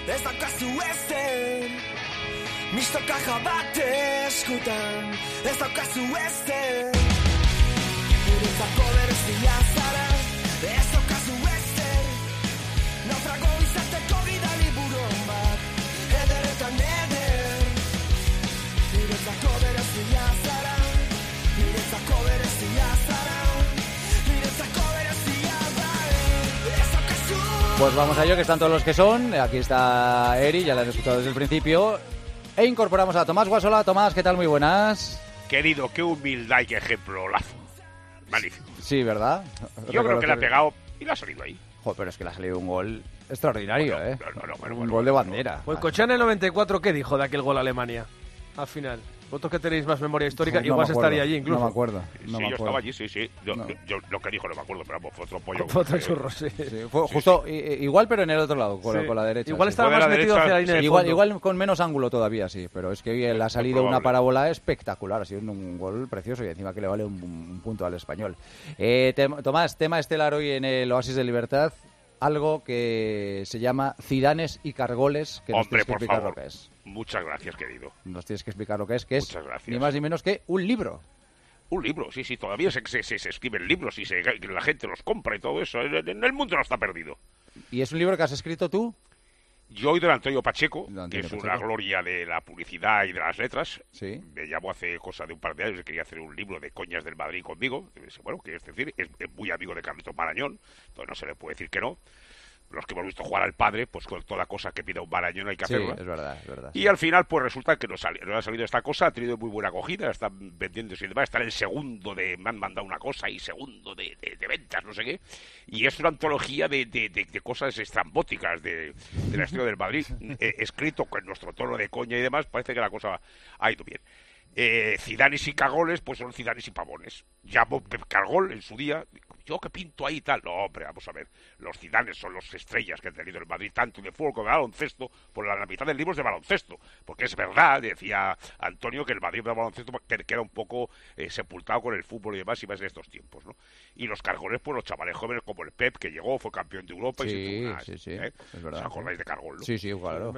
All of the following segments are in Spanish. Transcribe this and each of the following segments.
ez daukazu ezen, misto kaja bat eskutan, ez daukazu ezen, niretzako berezia zara, ez daukazu ezen, naufrago izateko bidali buron bat, ederetan eder, niretzako berezia zara, niretzako berezia zara, niretzako berezia zara, ez daukazu. Pues vamos a ello, que están todos los que son. Aquí está Eri, ya la han escuchado desde el principio. E incorporamos a Tomás Guasola. Tomás, ¿qué tal? Muy buenas. Querido, qué humildad y qué ejemplolazo. Magnífico. Sí, ¿verdad? Yo creo que le ha pegado y le ha salido ahí. Joder, pero es que le ha salido un gol extraordinario, un gol de bandera. Pues Cochea en el 94, ¿qué dijo de aquel gol a Alemania? Al final. Vosotros que tenéis más memoria histórica, No igual me se acuerdo, estaría allí incluso. No me acuerdo. Sí, yo estaba allí, sí. Yo lo que dijo no me acuerdo, pero vamos, fue otro pollo. Fue otro churro, sí. Sí, fue justo igual, pero en el otro lado, con la derecha. Igual sí. estaba más metido hacia la línea de fondo. Igual con menos ángulo todavía, sí. Pero es que le ha salido una parábola espectacular. Ha sido un gol precioso y encima que le vale un punto al Español. Tomás, tema estelar hoy en el Oasis de Libertad. Algo que se llama Zidanes y Cargoles, que nos tienes que explicar lo que es. Muchas gracias, querido. Nos tienes que explicar lo que es Muchas gracias. Ni más ni menos que un libro. Un libro, sí, todavía se escriben libros y la gente los compra y todo eso. En el mundo no está perdido. ¿Y es un libro que has escrito tú? Yo y don Antonio Pacheco, Antonio que es Pacheco. una gloria de la publicidad y de las letras. Sí. Me llamó hace cosa de un par de años que quería hacer un libro de coñas del Madrid conmigo. Y me dice, bueno, que es decir, es muy amigo de Carlitos Marañón, entonces no se le puede decir que no. Los que hemos visto jugar al padre, pues con toda cosa que pida un Marañón hay que hacerla. Sí, es verdad. Y al final, pues resulta que nos ha salido esta cosa, ha tenido muy buena acogida, están vendiéndose y demás, está en el segundo de me han mandado una cosa y segundo de ventas, no sé qué. Y es una antología de cosas estrambóticas de la historia del Madrid, escrito con nuestro tono de coña y demás, parece que la cosa ha ido bien. Zidanes y Cargoles, pues son Zidanes y Pavones. Llamo Pep Cargol en su día, yo que pinto ahí y tal. No, hombre, vamos a ver, los Zidanes son los estrellas que ha tenido el Madrid, tanto de fútbol como de baloncesto, por la mitad del libro es de baloncesto, porque es verdad, decía Antonio, que el Madrid de baloncesto queda un poco sepultado con el fútbol y demás, y más en estos tiempos, ¿no? Y los Cargoles, pues los chavales jóvenes como el Pep, que llegó, fue campeón de Europa y sí, es verdad. ¿Os acordáis de Cargol, no? Sí, claro.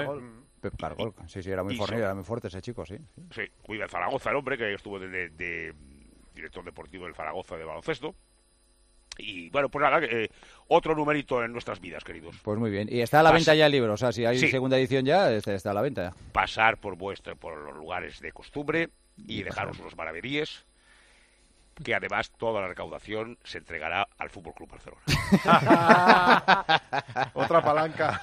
Pep Cargol. Sí, era muy fornido, era muy fuerte ese chico, sí. Sí, cuida de Zaragoza el hombre, que estuvo de director deportivo del Zaragoza de baloncesto. Y bueno, pues nada, otro numerito en nuestras vidas, queridos. Pues muy bien. Y está a la venta ya el libro, o sea, si hay segunda edición ya, está a la venta. Pasar por los lugares de costumbre y dejaros unos maravedíes, que además toda la recaudación se entregará al Fútbol Club Barcelona. Otra palanca.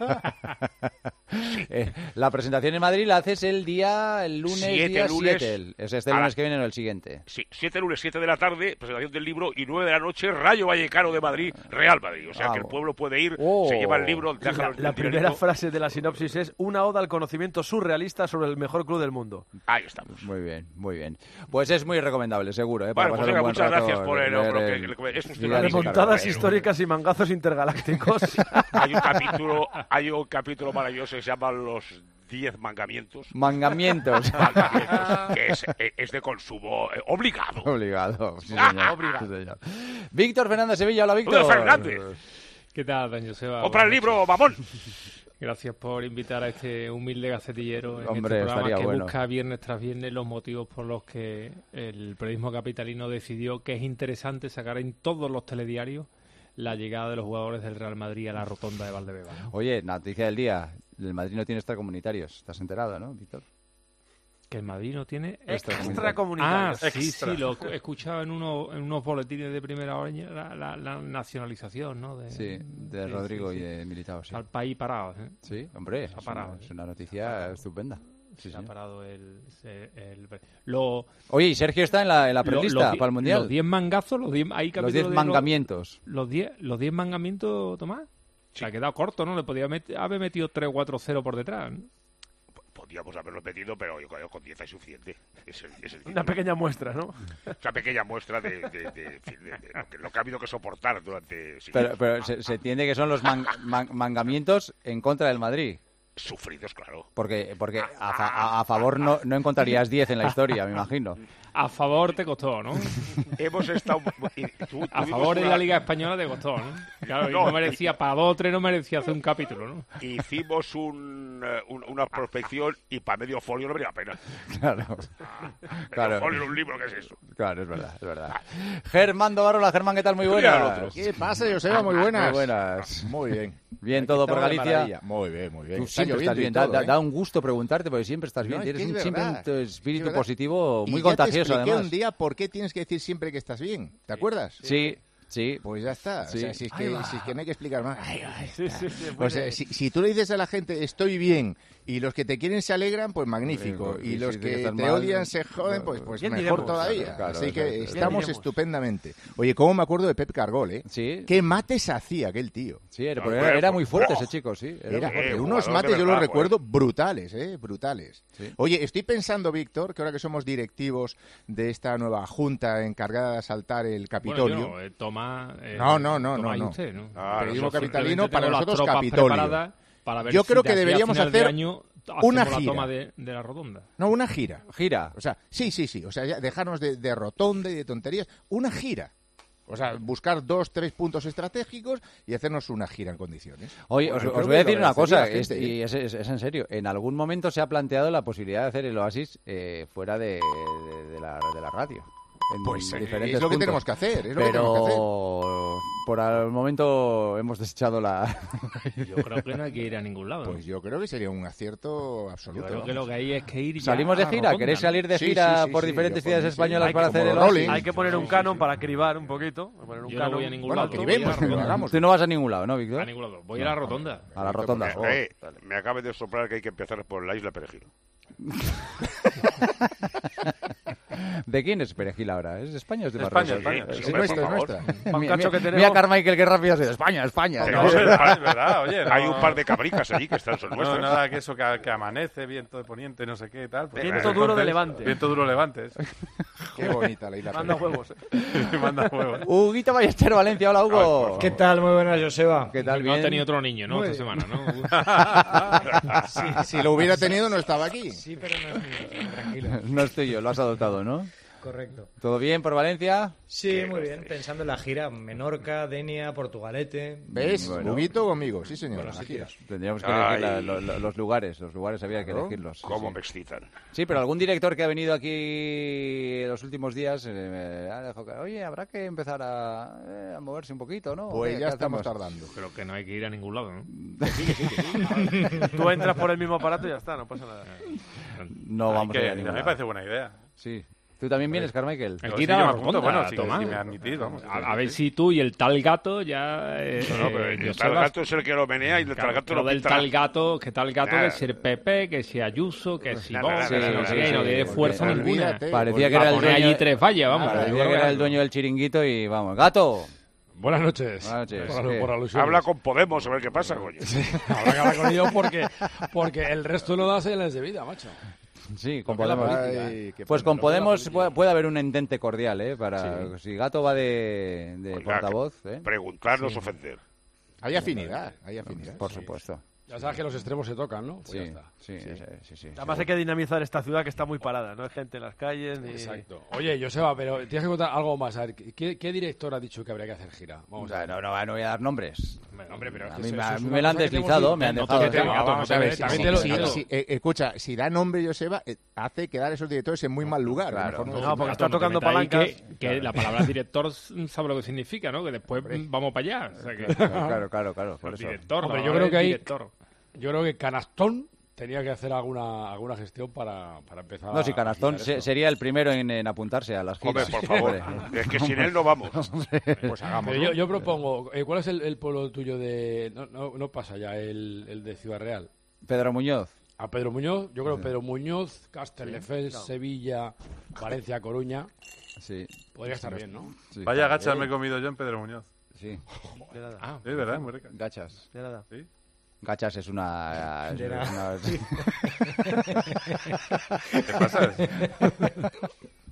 La presentación en Madrid la haces el lunes 7. ¿Es este lunes que viene o el siguiente? Sí, 7 lunes, 7 de la tarde, presentación del libro, y 9 de la noche, Rayo Vallecano de Madrid, Real Madrid. O sea que el pueblo puede ir, se lleva el libro. La primera frase de la sinopsis es una oda al conocimiento surrealista sobre el mejor club del mundo. Ahí estamos. Muy bien. Pues es muy recomendable, seguro. Bueno, pues venga, muchas gracias por remontadas históricas y mangazos intergalácticos. Hay un capítulo maravilloso que se llama Los 10 Mangamientos. Mangamientos. Que es de consumo obligado. Obligado. Sí, señor. Víctor Fernández Sevilla, hola Víctor. Fernández. ¿Qué tal, don Joseba? Compra el libro, mamón. Gracias por invitar a este humilde gacetillero en Hombre, este programa que bueno. busca viernes tras viernes los motivos por los que el periodismo capitalino decidió que es interesante sacar en todos los telediarios la llegada de los jugadores del Real Madrid a la rotonda de Valdebeba, ¿no? Oye, noticia del día, el Madrid no tiene extracomunitarios, ¿estás enterado, no, Víctor? Que el Madrid no tiene extracomunitarios. Sí, lo he escuchado en unos boletines de primera hora, la nacionalización, ¿no? De Rodrigo y de Militao, sí. Al país parado, ¿eh? Sí, hombre, es una noticia estupenda. Se ha parado Oye, y Sergio está en la prelista para el Mundial. Los 10 mangazos, los 10 mangamientos. Los 10 mangamientos, Tomás. Se ha quedado corto, ¿no? Le podía haber metido 3-4-0 por detrás, ¿no? Podríamos haberlo metido, pero yo creo que con 10 es suficiente. Una pequeña muestra, ¿no? Una pequeña muestra de lo que ha habido que soportar durante... Pero se entiende que son los mangamientos en contra del Madrid. Sufridos, claro. Porque a favor no encontrarías 10 en la historia, me imagino. A favor te costó, ¿no? Hemos estado... A favor en la Liga Española te costó, ¿no? Claro, no merecía, para 2 o 3 no merecía hacer un capítulo, ¿no? Hicimos una prospección y para medio folio no valía la pena. Claro. Medio folio en un libro, ¿qué es eso? Claro, es verdad. Germán Dovarola, Germán, ¿qué tal? Muy buenas. ¿Qué pasa, Joseba? Muy buenas. Muy buenas. Muy bien. Bien todo por Galicia. Muy bien. Tú siempre estás bien. Da un gusto preguntarte porque siempre estás bien. Tienes siempre un espíritu positivo muy contagioso, además. Te expliqué un día por qué tienes que decir siempre que estás bien. ¿Te acuerdas? Sí. Pues ya está. Sí. O sea, si es que no hay que explicar más. Sí, O sea, si tú le dices a la gente estoy bien y los que te quieren se alegran, pues magnífico. Y los que te odian se joden, pues mejor todavía. Claro, así que exacto. estamos estupendamente. Oye, ¿cómo me acuerdo de Pep Cargol, eh? Sí. ¿Qué mates hacía aquel tío? Sí, era muy fuerte ese chico, sí. Era fuerte. unos Jugador mates, de yo los verdad, recuerdo brutales, brutales. Sí. Oye, estoy pensando, Víctor, que ahora que somos directivos de esta nueva junta encargada de asaltar el Capitolio... Bueno, Tomás... No. Usted, ¿no? Periodismo capitalino, Simplemente para tengo las nosotros tropas Capitolio. preparadas para ver Yo si creo de que aquí a deberíamos final hacer de año una hacemos gira. la toma de la rotonda. No, una gira. Gira. O sea, sí. O sea, ya dejarnos de rotonda y de tonterías. Una gira. O sea, buscar 2-3 puntos estratégicos y hacernos una gira en condiciones. Oye, Bueno, os voy a decir una cosa, la gente, y es en serio. En algún momento se ha planteado la posibilidad de hacer el Oasis fuera de la radio. Pues diferentes es lo que puntos. tenemos que hacer. Pero por el momento hemos desechado la... Yo creo que no hay que ir a ningún lado. ¿no? Pues yo creo que sería un acierto Yo absoluto. creo que lo que hay es que ir ya ¿Salimos de a gira? Rotonda, ¿Queréis ¿no? salir de Sí, gira sí, por sí, diferentes yo ciudades por mí sí. españolas Hay para que hacer el como Oasis? Rolling. Hay que poner un canon para cribar un poquito. Poner un Yo no canon. voy a ningún Bueno, lado. cribemos, voy a pero la hagamos. Tú no vas a ningún lado, ¿no, Víctor? A ningún lado. Voy a la rotonda. A la rotonda. Oh, vale. Me acaba de soplar que hay que empezar por la isla Perejil. ¿De quién es Perejil ahora? ¿Es de España o es de España, Marruecos? España. Sí, Es hombre, nuestra, por es favor. nuestra. Pancacho que tenemos. Mira Carmichael, qué rápido ha sido. España. No, Es verdad, oye. Hay un par de cabricas allí que son No, nuestras. nada que eso, que amanece, viento de poniente, no sé qué y tal. Pues, Viento duro de Levante. Viento duro Levantes. Qué bonita la isla. Manda huevos. Manda huevos. Huguito Ballester, Valencia. Hola, Hugo. ¿Qué tal? Muy buenas, Joseba. ¿Qué tal? No ha Bien. tenido otro niño, ¿no? Muy Esta bien. semana, ¿no? Si lo hubiera tenido, no estaba aquí. Sí, pero no es mío, tranquilo. No estoy yo, lo has adoptado, ¿no? Correcto. ¿Todo bien por Valencia? Sí, muy bien. Pensando en la gira, Menorca, Denia, Portugalete. ¿Ves? Bueno. Huguito conmigo, sí señor. Buenos Aquí. sitios. Tendríamos que Ay. elegir los lugares. Los lugares había que Claro. elegirlos. ¿Cómo Sí. me excitan? Sí, pero algún director que ha venido aquí en los últimos días ha dejado que, oye, habrá que empezar a moverse un poquito, ¿no? Pues ¿Qué ya estamos hacemos? tardando. Creo que no hay que ir a ningún lado, ¿no? Tú entras por el mismo aparato y ya está, no pasa nada. No vamos a ir a A ningún mí me lado. parece buena idea. Sí. ¿Tú también vienes, Carmichael? Hay Yo que ir sí, a yo la me apunto, rotonda, bueno, si Tomás. me admitís, vamos. A ver si tú y el tal gato ya... No, pero el Joseba, tal gato es el que lo menea y el tal gato pero lo del pinta. tal gato, que tal gato Nada. que si el Pepe, que si Ayuso, que si Nada, Vox, nada, que no nada, sé qué, sí, no sí, tiene porque fuerza ninguna. olvídate. Parecía que Para era el poner allí dueño... 3 vallas, vamos. Parecía que era el dueño del chiringuito y vamos. ¡Gato! Buenas noches. Buenas noches. Por, ¿Qué? por alusiones. Habla con Podemos a ver qué pasa, coño. Habrá que hablar con ellos porque el resto no da señales de vida, macho. Sí, con Porque la Podemos. política, Ay, qué Pues pena. con Podemos política. puede haber un entente cordial, ¿eh? Para, si Gato va de Oiga, portavoz, ¿eh? Preguntarnos, ofender. Hay afinidad, hay afinidad. Por supuesto. Ya sabes que los extremos se tocan, ¿no? Pues ya Sí, está. sí. Además hay que dinamizar esta ciudad que está muy parada. No hay gente en las calles ni... Exacto. Oye, Joseba, pero tienes que contar algo más. A ver, ¿qué director ha dicho que habría que hacer gira? O Vamos sea, a ver. no voy a dar nombres. Hombre, pero es A que mí eso me es me una lo han cosa que deslizado, tenemos me han que- dejado. no te metas, Vamos a ver, también si- te lo- si- te lo- si- escucha, si da nombre Joseba, hace quedar a esos directores en muy mal lugar. Claro. Mejor no No, decir porque nada. está No te tocando metas ahí palancas. que la palabra director sabe lo que significa, ¿no? Que después vamos para allá. O sea que, Claro, por el eso. director, Hombre, la yo palabra creo es que ahí- director. Yo creo que Canastón tenía que hacer alguna gestión para empezar. No, si a Canastón agilizar esto. sería el primero en apuntarse a las Hombre, giras. por favor. Es que sin él no vamos. Pues hagamos. Pero yo propongo, ¿cuál es el pueblo tuyo de...? No pasa ya, el de Ciudad Real. Pedro Muñoz. A Pedro Muñoz, yo creo Pedro Muñoz, Castelldefels, Sevilla, Valencia, Coruña. Sí, Podría estar bien, ¿no? sí. Vaya gachas me he comido yo en Pedro Muñoz. Sí, De nada. Ah, Es verdad, muy rica. gachas. De nada. ¿Sí? Gachas es una... ¿Qué pasa?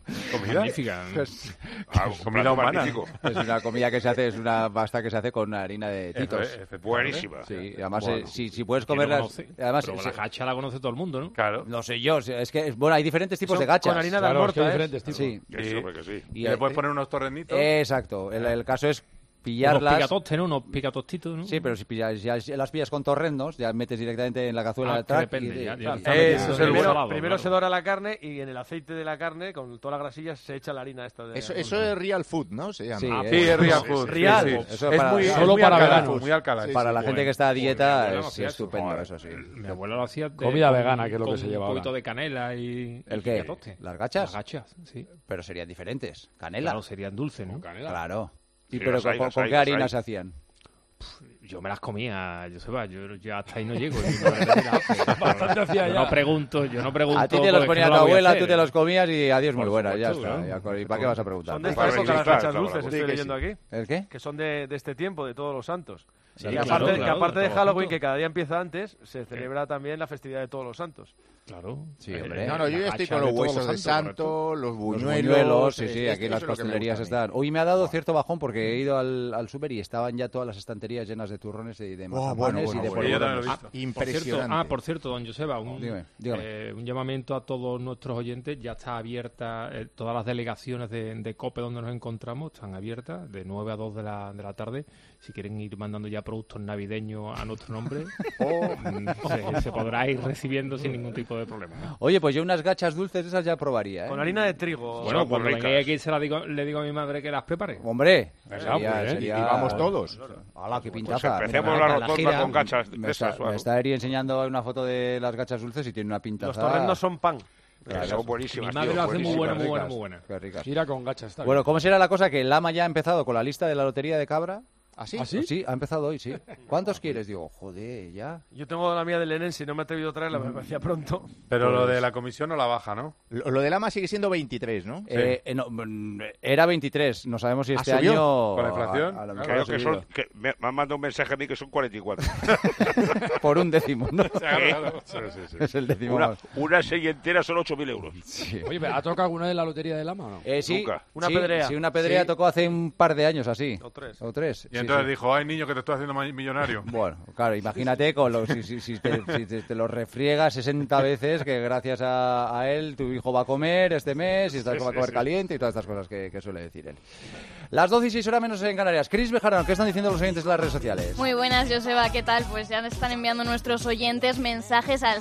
¿Comida? Magnífica. Comida humana. magnífico. Es una comida que se hace, es una pasta que se hace con harina de titos. Buenísima. Sí, y además, Bueno, si puedes ¿Quién lo comerlas... conoce? Además, Pero la gacha la conoce todo el mundo, ¿no? Claro. no sé yo, es que, bueno, hay diferentes tipos Son de gachas. con harina de Claro, es que hay almorta, diferentes tipos. Sí. Que sí, hombre, que sí. Y Y le puedes poner unos torrenitos. Exacto, el caso es Unos pillarlas... picatostes, ¿no? Unos picatostitos, ¿no? Sí, pero si pillas, ya las pillas con torrendos, ya metes directamente en la cazuela del Que track depende, y- ya claro. está Eso, metido. primero, Salado, primero claro. se dora la carne y en el aceite de la carne, con todas las grasillas, se echa la harina esta de... Eso es real food, ¿no? Se llama. Sí, Sí, es real sí, food. Real. Sí, Eso sí. es Es para- muy, solo es muy para alcalá, veganos. muy alcalá. Sí, Para la gente que está a Joder, mi dieta abuela no es hacía estupendo joder. eso, sí. Mi abuela lo hacía Comida vegana, que es lo que con se lleva un poquito ahora. de canela y ¿El y qué? picatoste. ¿Las gachas? Las gachas, sí. Pero serían diferentes. Canela. Claro, serían dulces, ¿no? Claro. ¿Y Sí, pero las hay, con, las con hay, qué las harina hay. se hacían? Yo me las comía, Joseba, yo ya hasta ahí no llego. Yo no, Bastante hacía yo ya. no pregunto. A ti te los porque ponía no tu la voy a abuela, hacer. tú te los comías y adiós, muy Por buena, ya supuesto, está. claro. ¿Y para qué vas a preguntar? Son de esta Para época las registrar, gachas claro, dulces, sí, estoy que leyendo sí. aquí. ¿El qué? Que son de este tiempo, de Todos los Santos. Sí, Y claro, aparte, claro, que aparte de Todos los Halloween, Santos. que cada día empieza antes, se celebra también la festividad de Todos los Santos. Claro. Sí, hombre. No, yo ya estoy con los huesos de santo, los Los buñuelos. buñuelos, sí, sí, esto aquí en las es lo que me pastelerías gusta a mí. están. Hoy me ha dado cierto bajón porque he ido al súper y estaban ya todas las estanterías llenas de turrones y de mazapanes bueno, y de bueno. Yo también lo he polvorones. visto. Impresionante. Por cierto, don Joseba, Dígame. un llamamiento a todos nuestros oyentes. Ya está abierta, todas las delegaciones de COPE donde nos encontramos están abiertas de 9 a 2 de la tarde. Si quieren ir mandando ya productos navideños a nuestro nombre, se podrá ir recibiendo sin ningún tipo de problema. Oye, pues yo unas gachas dulces esas ya probaría, ¿eh? Con harina de trigo. Bueno, Son cuando ricas. vengáis aquí le digo a mi madre que las prepare. Hombre, Venga, pues, Y vamos todos. ¡Hala, qué Pues pintaza! empecemos Mira, la mira, rotonda con gachas me de está, esas. me está Eri enseñando una foto de las gachas dulces y tiene una pintaza. Los torrendos son pan. Que son buenísimas, Mi madre tío, lo hace muy buenísimas. buena, muy buena, ricas. muy buena. Qué ricas. Gira con gacha, está Bueno, ¿cómo será la cosa? Que el Lama ya ha empezado con la lista de la lotería de Cabra. ¿Ah, sí? ¿Ah, sí? Sí, ha empezado hoy, sí. ¿Cuántos quieres? Digo, joder, ya. Yo tengo la mía del Lenense y no me he atrevido a traerla, me parecía pronto. Pero lo Pues de la comisión no la baja, ¿no? Lo del AMA sigue siendo 23, ¿no? No, era 23, no sabemos si este ¿subió? año... ¿Con la inflación? a lo mejor Creo ha que subido. son. Que me han mandado un mensaje a mí que son 44. Por un décimo, ¿no? Claro. Sí, sí, sí. Es el décimo. Una serie entera son 8.000 euros. Sí. Oye, ¿ha tocado alguna vez la lotería del Lama o no? Sí, Nunca. Una sí, pedrea. Sí, una pedrea Sí. tocó hace un par de años así. O tres. O tres. Y sí, entonces sí. dijo, ay, niño, que te estoy haciendo millonario. Bueno, claro, imagínate con los, si te lo refriegas 60 veces que gracias a él tu hijo va a comer este mes y va a comer caliente y todas estas cosas que suele decir él. Las 12 y 6 horas menos en Canarias. Cris Bejarano, ¿qué están diciendo los oyentes de las redes sociales? Muy buenas, Joseba, ¿qué tal? Pues ya están enviando nuestros oyentes mensajes al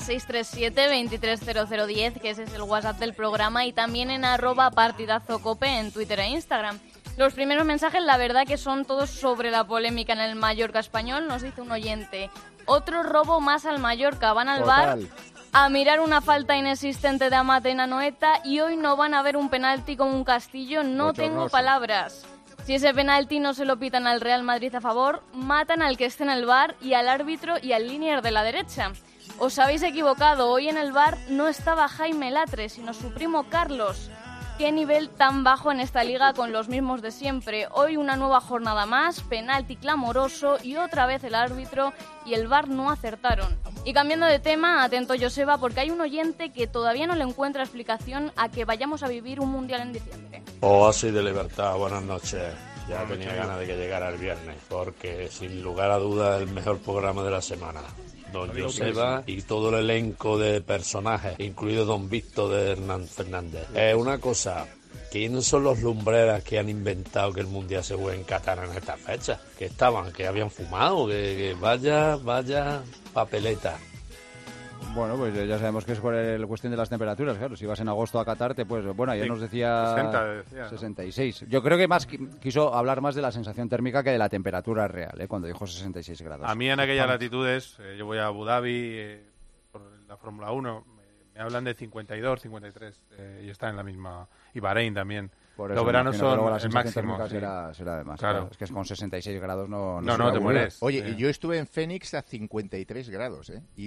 637-230010, que ese es el WhatsApp del programa, y también en @partidazocope en Twitter e Instagram. Los primeros mensajes, la verdad que son todos sobre la polémica en el Mallorca español. Nos dice un oyente, otro robo más al Mallorca, van al bar a mirar una falta inexistente de Amate en Anoeta y hoy no van a ver un penalti como un Castillo, no tengo Bochornoso. palabras. Si ese penalti no se lo pitan al Real Madrid a favor, matan al que esté en el bar y al árbitro y al linier de la derecha. Os habéis equivocado, hoy en el bar no estaba Jaime Latre, sino su primo Carlos. Qué nivel tan bajo en esta liga con los mismos de siempre. Hoy una nueva jornada más, penalti clamoroso y otra vez el árbitro y el VAR no acertaron. Y cambiando de tema, atento Joseba, porque hay un oyente que todavía no le encuentra explicación a que vayamos a vivir un mundial en diciembre. Oasis de Libertad, buenas noches. Ya tenía ganas de que llegara el viernes, porque sin lugar a dudas el mejor programa de la semana. Don Joseba y todo el elenco de personajes, incluido Don Víctor de Hernán Fernández. Una cosa, ¿quiénes son los lumbreras que han inventado que el Mundial se juegue en Qatar en esta fecha? ¿Que estaban? ¿Que habían fumado? Que vaya papeleta. Bueno, pues ya sabemos que es por la cuestión de las temperaturas, claro. Si vas en agosto a Qatar, bueno, ayer Sí, nos decía 60 decía, ¿no? 66. Yo creo que más quiso hablar más de la sensación térmica que de la temperatura real, cuando dijo 66 grados. A mí en aquellas latitudes, yo voy a Abu Dhabi por la Fórmula 1, me hablan de 52, 53 y está en la misma. Y Bahrein también. Por eso Los veranos imagino que son luego la el sensación máximo. térmica Sí. será de más. Claro. Claro, es que con 66 grados no No, se no, va a te aburrir. mueres. Oye, yo estuve en Phoenix a 53 grados, ¿eh? Y es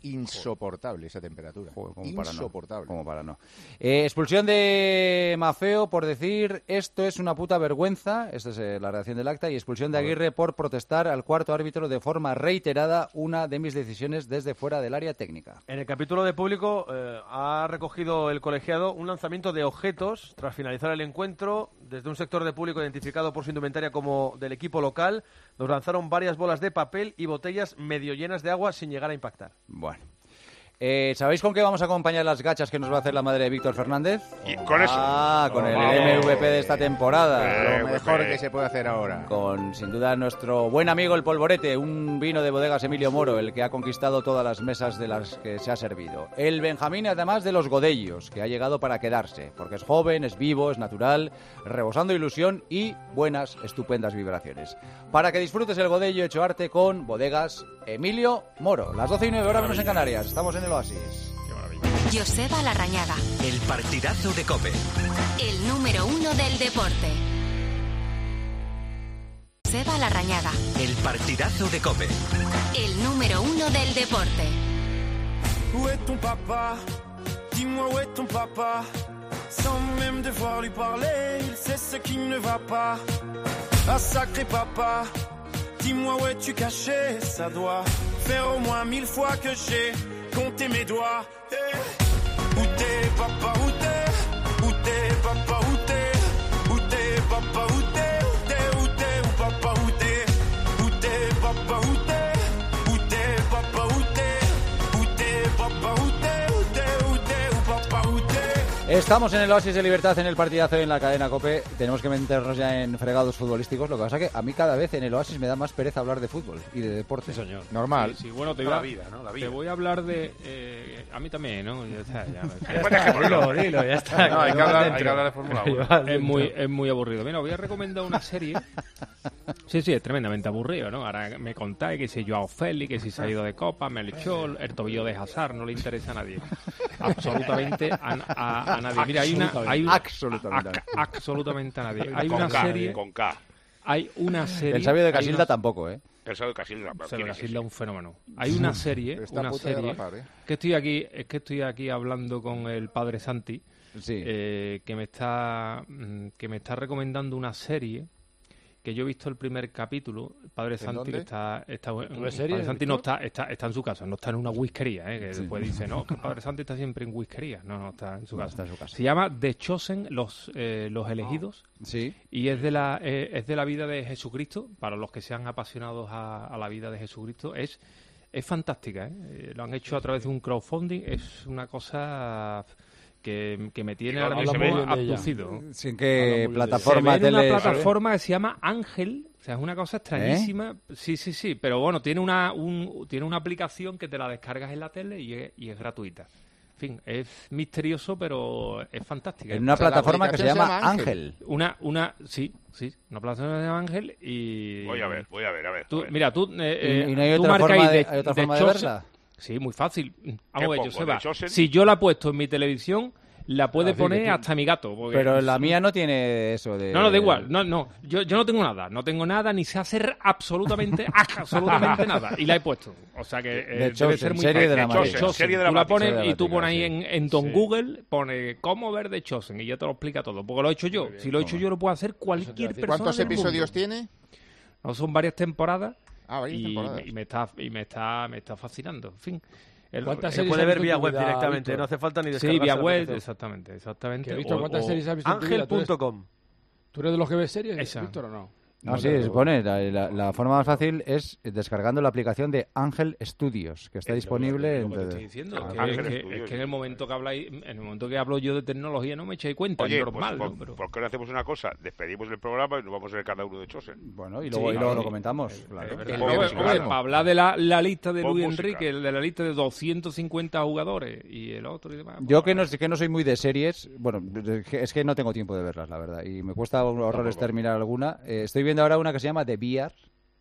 insoportable esa temperatura. Joder, insoportable. Como para no. Expulsión de Mafeo por decir esto es una puta vergüenza, esta es la redacción del acta, y expulsión de Aguirre por protestar al cuarto árbitro de forma reiterada una de mis decisiones desde fuera del área técnica. En el capítulo de público ha recogido el colegiado un lanzamiento de objetos tras finalizar el encuentro desde un sector de público identificado por su indumentaria como del equipo local. Nos lanzaron varias bolas de papel y botellas medio llenas de agua sin llegar a impactar. Bueno. ¿Sabéis con qué vamos a acompañar las gachas que nos va a hacer la madre de Víctor Fernández? Y con eso. Con el MVP de esta temporada. Lo mejor que se puede hacer ahora. Con, sin duda, nuestro buen amigo el Polvorete, un vino de bodegas Emilio Moro, el que ha conquistado todas las mesas de las que se ha servido. El Benjamín, además de los Godellos, que ha llegado para quedarse, porque es joven, es vivo, es natural, rebosando ilusión y buenas, estupendas vibraciones. Para que disfrutes el Godello hecho arte con bodegas Emilio Moro. Las 12:09, hora menos en Canarias. Estamos en el Oasis. Joseba Larrañaga. El partidazo de COPE. El número 1 del deporte. Joseba Larrañaga. El partidazo de COPE. El número 1 del deporte. Où est ton papa? Dis-moi où est ton papa? Sans même devoir lui parler, il sait ce qui ne va pas. Ah sacré papa, dis-moi où es-tu caché? Ça doit faire au moins 1000 fois que j'ai compté mes doigts. Hey. Où t'es papa, où t'es? Où t'es papa, où t'es? Où t'es papa, où t'es? Où t'es, où t'es, où papa, où t'es? Où t'es papa, où t'es? Où t'es papa, où t'es? Où t'es papa, où t'es? Où t'es, où t'es, où papa, où t'es? Estamos en el Oasis de Libertad, en el partidazo en la cadena COPE. Tenemos que meternos ya en fregados futbolísticos. Lo que pasa es que a mí cada vez en el Oasis me da más pereza hablar de fútbol y de deporte. Sí, señor. Normal. Sí, bueno, La vida, ¿no? La vida. Te voy a hablar de... a mí también, ¿no? Ya está, Dilo, ya está. No, hay que hablar de Fórmula 1. Es muy aburrido. Mira, voy a recomendar una serie. Sí, es tremendamente aburrido, ¿no? Ahora me contáis que si Joao Félix, que si se ha ido de copa, me lo echó, el tobillo de Hazard, no le interesa a nadie. Absolutamente a nadie. Mira, absolutamente a nadie. Hay una serie... Con K. Hay una serie... El sabio de Casilda tampoco, ¿eh? El sabio de Casilda. El sabio de Casilda es un fenómeno. Hay una serie que estoy aquí hablando con el padre Santi, que me está recomendando una serie que yo he visto el primer capítulo. El padre Santi, que está padre Santi no está en su casa, no está en una whiskería, que después dice, no, que el padre Santi está siempre en whiskería. No, está en su casa. Se llama The Chosen, los elegidos. Sí. Y es de la vida de Jesucristo. Para los que sean apasionados a la vida de Jesucristo, es fantástica, lo han hecho a través de un crowdfunding. Es una cosa que me tiene ahora mismo abducido. ¿En qué plataforma? Se ve en una plataforma que se llama Ángel. O sea, es una cosa extrañísima. Sí, pero bueno, tiene una aplicación que te la descargas en la tele y es gratuita. En fin, es misterioso, pero es fantástica. En una plataforma que se llama Ángel. Una plataforma que se llama Ángel y... Voy a ver. Mira, tú... ¿Y no hay otra forma de verla? Sí, muy fácil. Vamos a ver, Joseba, si yo la he puesto en mi televisión, la puede poner hasta mi gato. Pero la mía no tiene eso de... No, da igual. No. Yo no tengo nada. No tengo nada, ni sé hacer absolutamente nada. Y la he puesto. O sea que debe ser muy serie de la Tú la pones y tú pones ahí en Don Google, pone cómo ver The Chosen y ya te lo explica todo. Porque lo he hecho yo. Si lo he hecho yo, lo puede hacer cualquier persona. ¿Cuántos episodios tiene? No, son varias temporadas. Y me está fascinando. En fin. Se puede ver vía web directamente, no hace falta ni descargarse. Sí, vía web, exactamente. ¿Cuántas series has visto? Ángel.com. ¿Tú eres de los que ves series, Víctor, o no? No, sí, se supone, la forma más fácil es descargando la aplicación de Ángel Studios, que está disponible. Lo que estoy diciendo, es que en el momento que hablo yo de tecnología no me echáis cuenta. Oye, es normal. ¿por qué no hacemos una cosa? Despedimos el programa y nos vamos a ver cada uno de Chosen. Bueno, y luego lo comentamos. Claro. Para hablar de la lista de Luis Enrique, de la lista de 250 jugadores y el otro y demás. Yo que no soy muy de series, bueno, es que no tengo tiempo de verlas, la verdad, y me cuesta horrores terminar alguna. Estoy viendo ahora una que se llama The Bear,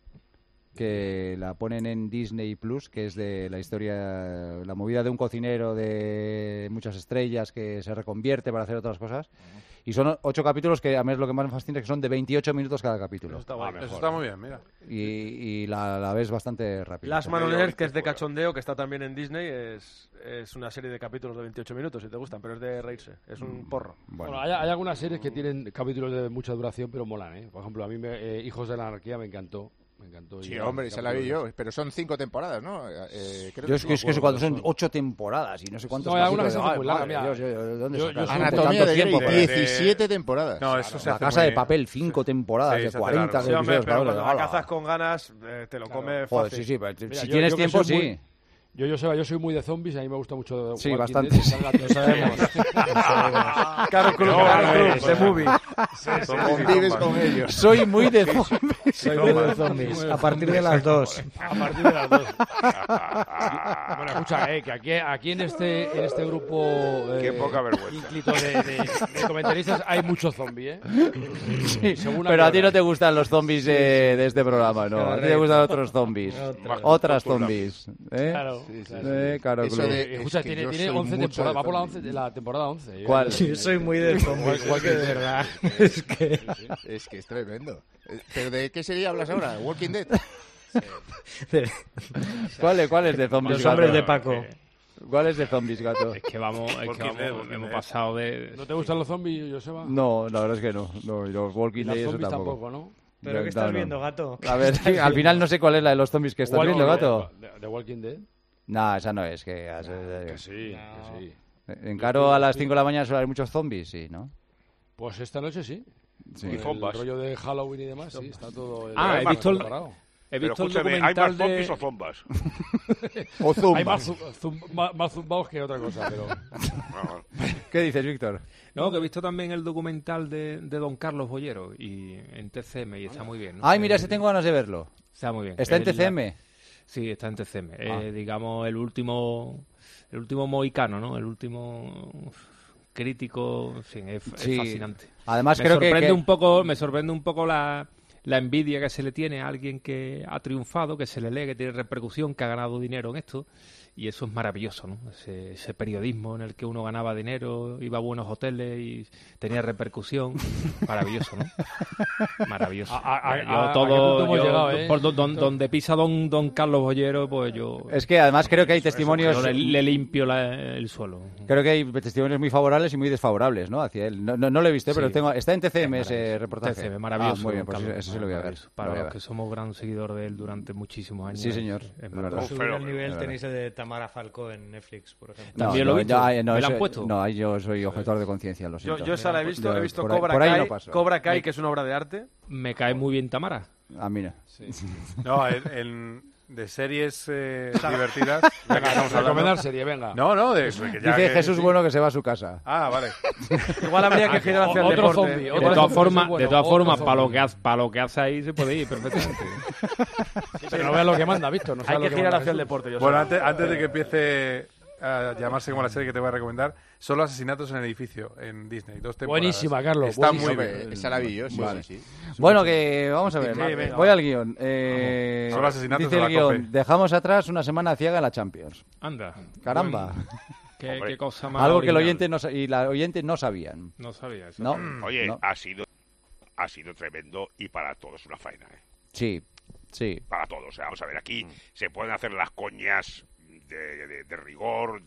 que la ponen en Disney Plus, que es de la historia, la movida de un cocinero de muchas estrellas que se reconvierte para hacer otras cosas. Y son 8 capítulos que a mí es lo que más me fascina, que son de 28 minutos cada capítulo. Eso está muy bien, mira. Y la ves bastante rápido. Last Man on Earth, que es de cachondeo, que está también en Disney, es una serie de capítulos de 28 minutos, si te gustan, pero es de reírse, es un porro. Bueno, hay algunas series que tienen capítulos de mucha duración, pero molan, ¿eh? Por ejemplo, a mí Hijos de la Anarquía me encantó. Sí, hombre, esa la vi yo, pero son 5 temporadas, ¿no? Yo es que cuando son 8 temporadas y no sé cuántos. No, hay algunas que son muy largas. Anatomía de Grey, 17 temporadas. No, eso se La hace Casa muy- de Papel, 5 temporadas Sí, de se hace 40 largo. Sí, hombre, episodios. pero cada uno. cuando la ¡Hala! cazas con ganas, te lo come Joder, fácil. sí, pero Mira, si yo- tienes yo que tiempo, soy sí. muy- Yo soy muy de zombies, a mí me gusta mucho. Sí, Walking bastante. Dead, está en la- Lo sabemos. Caro Cruz, de movie. Convives con ellos. Soy muy de zombies. Soy muy de zombies. A partir de las 2. A partir de las 2. Bueno, escucha, que aquí en este grupo Qué poca vergüenza. ínclito de comentaristas hay mucho zombie, ¿eh? Sí, Según pero a qué ti hora. no te gustan los zombies de este programa, ¿no? A ti te gustan otros zombies. Otras zombies. Claro, Claro, Eso Cruz. de- Escucha, es que yo tiene soy 11 mucho temporadas, de va por la, zombies. la temporada 11. ¿Cuál? Yo soy muy de zombies, es que de verdad. Es que... Es que es tremendo. ¿Pero de qué serie hablas ahora? ¿Walking Dead? ¿Cuál es de zombies? Los hombres gato? de Paco. ¿Cuál es de zombies, gato? Es que hemos pasado de... ¿No te gustan los zombies, Joseba? No, la verdad es que no. No, y los Walking Y las Dead eso zombies tampoco. tampoco, ¿no? ¿Pero No, qué estás no. viendo, gato? A ver, sí, al final no sé cuál es la de los zombies que estás Walking viendo, Dead, gato. ¿De Walking Dead? No, esa no es. Que sí, No. que sí. En Caro a las 5 de la mañana suele haber muchos zombies, sí, ¿no? Pues esta noche sí. Sí. Con Y zombas. el rollo de Halloween y demás, sí, está todo... He visto el Pero escúchame, ¿hay más documental zombies de... o zombas? O Zumba. Hay más, más zumbados que otra cosa, pero... ¿Qué dices, Víctor? No, que he visto también el documental de Don Carlos Bollero y en TCM y está muy bien, ¿no? Ay, mira, ese tengo ganas de verlo. Está muy bien. ¿Está en TCM? Sí, está en TCM. Digamos, el último mohicano, ¿no? El último crítico, en fin, es Sí. fascinante. Además, me creo sorprende que... me sorprende un poco la envidia que se le tiene a alguien que ha triunfado, que se le lee, que tiene repercusión, que ha ganado dinero en esto. Y eso es maravilloso, ¿no? Ese periodismo en el que uno ganaba dinero, iba a buenos hoteles y tenía repercusión. Maravilloso, ¿no? Maravilloso. ¿A qué punto hemos llegado, eh? Donde pisa don Carlos Bollero, pues yo... Es que además creo que hay testimonios... Yo le limpio el suelo. Creo que hay testimonios muy favorables y muy desfavorables, ¿no? Hacia él. No lo he visto, pero Sí. tengo... Está en TCM Es ese reportaje. TCM, maravilloso. Muy bien, don pues Carlos, eso sí lo voy a ver. maravilloso. Para los que somos gran seguidor de él durante muchísimos años. Sí, señor. Es Es maravilloso. Subir el nivel tenéis el de Tamara Falcó en Netflix, por ejemplo. No, ¿También lo viste? ¿Me la han eso- puesto? No, ahí yo soy objetor de conciencia, lo siento. Yo esa la he visto, Yo visto por ahí- Cobra por ahí Kai, no paso. Cobra Kai, que es una obra de arte. Me cae muy bien Tamara. Ah, mira. No, de series divertidas. Venga, vamos a recomendar serie, venga. No, que ya Dice que- Jesús sí. Bueno que se va a su casa. Ah, vale. Igual habría que girar hacia el Otro deporte. zombie, De otro todas zombie, formas, bueno, para otro lo que hace ahí se puede ir perfectamente. Pero no veas lo que manda, Víctor. No Hay sabes lo que girar manda hacia el Jesús. deporte. Yo Bueno, sé. antes de que empiece a llamarse como la serie que te voy a recomendar, son los asesinatos en el edificio en Disney. 2 temporadas. Buenísima, Carlos, Está buenísima. muy bien. Esa la vi yo, sí, Vale. sí. Bueno, que vamos a ver. Sí, venga, Voy va. al guión. Son los asesinatos Dice de el la COPE. guión, dejamos atrás una semana ciega en la Champions. Anda. Caramba. Qué cosa más Algo que el original. oyente no, y la oyente no sabían. No sabía eso. No. Oye, no. ha sido tremendo y para todos una faena, ¿eh? Sí, sí. Para todos. O sea, vamos a ver, aquí se pueden hacer las coñas de rigor,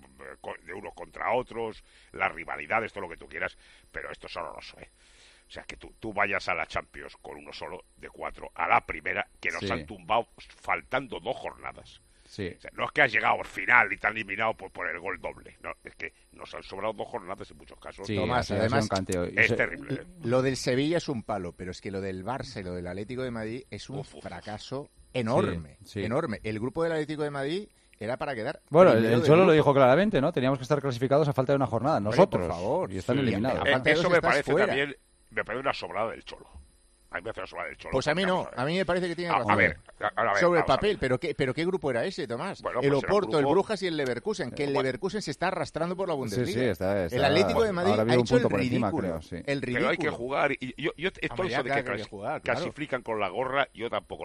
de unos contra otros, las rivalidades, todo lo que tú quieras, pero esto es horroroso, ¿eh? O sea, que tú vayas a la Champions con uno solo de 4 a la primera, que nos Sí. han tumbado faltando 2 jornadas. Sí. O sea, no es que has llegado al final y te han eliminado por el gol doble. No, es que nos han sobrado 2 jornadas en muchos casos. Sí, Tomás, ha sido además, un canteo. Es terrible. ¿eh? Lo del Sevilla es un palo, pero es que lo del Barça y lo del Atlético de Madrid es un fracaso enorme. Sí. Enorme. El grupo del Atlético de Madrid era para quedar. Bueno, primero el del Cholo lo grupo. dijo claramente, ¿no? Teníamos que estar clasificados a falta de una jornada. Hombre, Nosotros. por favor. Y están Sí, eliminados. a falta de Eso dos me estás parece fuera. también, me parece una sobrada del Cholo. A mí me parece una sobrada del Cholo. Pues a mí porque, no, vamos a mí me parece que tiene razón. a ver, Sobre el vamos a papel, pero ¿qué grupo era ese, Tomás? Bueno, el pues era un Oporto, el grupo- Brujas y el Leverkusen, que el Leverkusen se está arrastrando por la Bundesliga. Sí, está. El Atlético de Madrid ahora ha vive un hecho el punto por encima, ridículo. creo, sí. El ridículo. Pero hay que jugar. Y yo todo Hombre, eso de ya, que claro que hay que jugar, claro. clasifican con la gorra, yo tampoco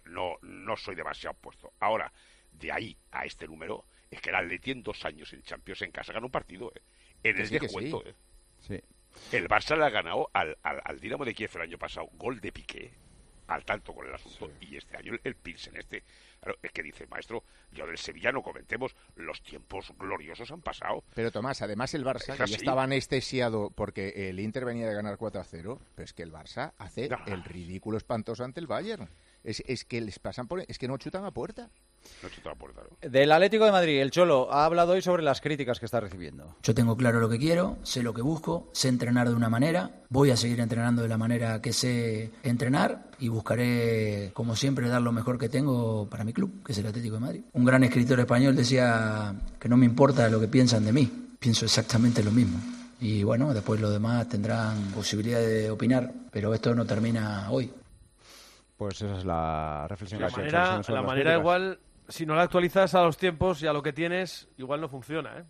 no soy demasiado puesto. Ahora, de ahí a este número, es que el Atleti en 2 años en Champions en casa gana un partido, en Que el sí, que descuento. sí. Sí. El Barça le ha ganado al Dinamo de Kiev el año pasado, gol de Piqué, al tanto con el asunto, y este año el Pilsen Claro, es que dice, maestro, yo del Sevilla no comentemos, los tiempos gloriosos han pasado. Pero Tomás, además el Barça, que ya estaba anestesiado porque el Inter venía de ganar 4-0, pero es que el Barça hace el ridículo espantoso ante el Bayern. Es que les pasan es que no chutan a puerta. No chutan a puerta, ¿no? Del Atlético de Madrid, el Cholo ha hablado hoy sobre las críticas que está recibiendo. Yo tengo claro lo que quiero, sé lo que busco, sé entrenar de una manera, voy a seguir entrenando de la manera que sé entrenar y buscaré, como siempre, dar lo mejor que tengo para mi club, que es el Atlético de Madrid. Un gran escritor español decía que no me importa lo que piensan de mí, pienso exactamente lo mismo. Y bueno, después los demás tendrán posibilidad de opinar, pero esto no termina hoy. Pues esa es la reflexión que ha hecho. La manera igual, si no la actualizas a los tiempos y a lo que tienes, igual no funciona,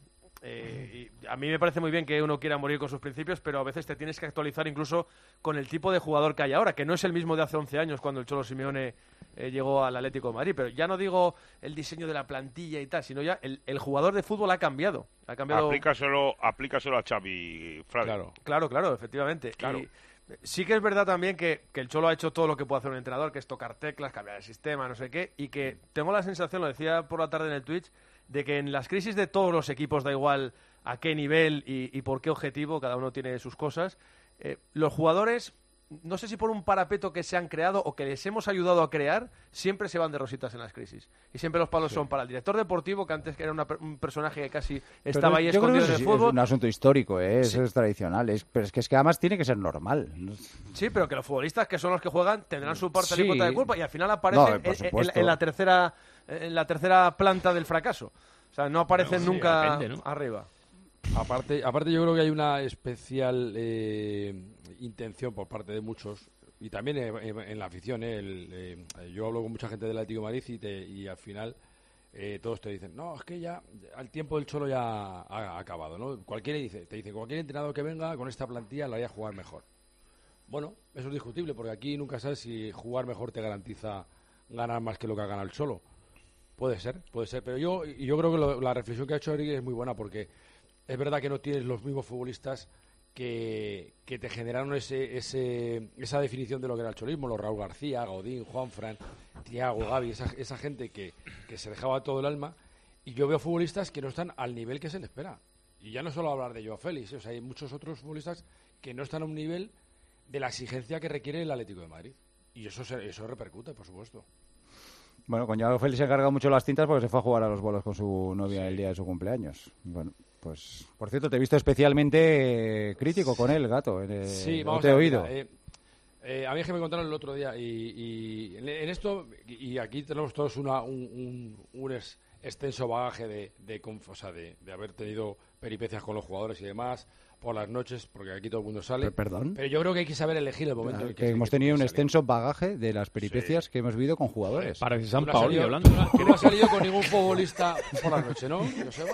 y a mí me parece muy bien que uno quiera morir con sus principios, pero a veces te tienes que actualizar incluso con el tipo de jugador que hay ahora, que no es el mismo de hace 11 años cuando el Cholo Simeone llegó al Atlético de Madrid. Pero ya no digo el diseño de la plantilla y tal, sino ya el jugador de fútbol ha cambiado. Aplícaselo a Xavi, Flavio. Claro, efectivamente. Claro. Y sí que es verdad también que el Cholo ha hecho todo lo que puede hacer un entrenador, que es tocar teclas, cambiar el sistema, no sé qué, y que tengo la sensación, lo decía por la tarde en el Twitch, de que en las crisis de todos los equipos, da igual a qué nivel y por qué objetivo, cada uno tiene sus cosas, los jugadores, no sé si por un parapeto que se han creado o que les hemos ayudado a crear, siempre se van de rositas en las crisis. Y siempre los palos son para el director deportivo, que antes era un personaje que casi estaba ahí escondido en el fútbol. Es un asunto histórico, eso es tradicional. Pero es que además tiene que ser normal. Sí, pero que los futbolistas, que son los que juegan, tendrán su parte de cuota de culpa y al final aparecen en la tercera planta del fracaso. O sea, no aparecen nunca depende, ¿no? Arriba. Aparte, yo creo que hay una especial intención por parte de muchos, y también en la afición. Yo hablo con mucha gente del Atlético de Madrid y al final todos te dicen, no, es que ya al tiempo del Cholo ya ha acabado, ¿no? Cualquier entrenador que venga con esta plantilla lo haría jugar mejor. Bueno, eso es discutible, porque aquí nunca sabes si jugar mejor te garantiza ganar más que lo que ha ganado el Cholo. Puede ser, pero yo creo que la reflexión que ha hecho Eric es muy buena, porque es verdad que no tienes los mismos futbolistas que te generaron esa definición de lo que era el cholismo, los Raúl García, Godín, Juanfran, Thiago, Gavi, esa gente que se dejaba todo el alma, y yo veo futbolistas que no están al nivel que se les espera. Y ya no solo hablar de Joao Félix, o sea, hay muchos otros futbolistas que no están a un nivel de la exigencia que requiere el Atlético de Madrid. Y eso repercute, por supuesto. Bueno, con Joao Félix se ha cargado mucho las tintas porque se fue a jugar a los bolos con su novia el día de su cumpleaños. Bueno, pues, por cierto, te he visto especialmente crítico con él, Gato. Sí, no te he oído. A mí es que me contaron el otro día y en esto, y aquí tenemos todos un extenso bagaje de haber tenido peripecias con los jugadores y demás por las noches, porque aquí todo el mundo sale. ¿Perdón? Pero yo creo que hay que saber elegir el momento. Que hemos tenido un extenso bagaje de las peripecias que hemos vivido con jugadores. Parece San Paoli hablando. Que no ha salido con ningún futbolista por la noche, ¿no?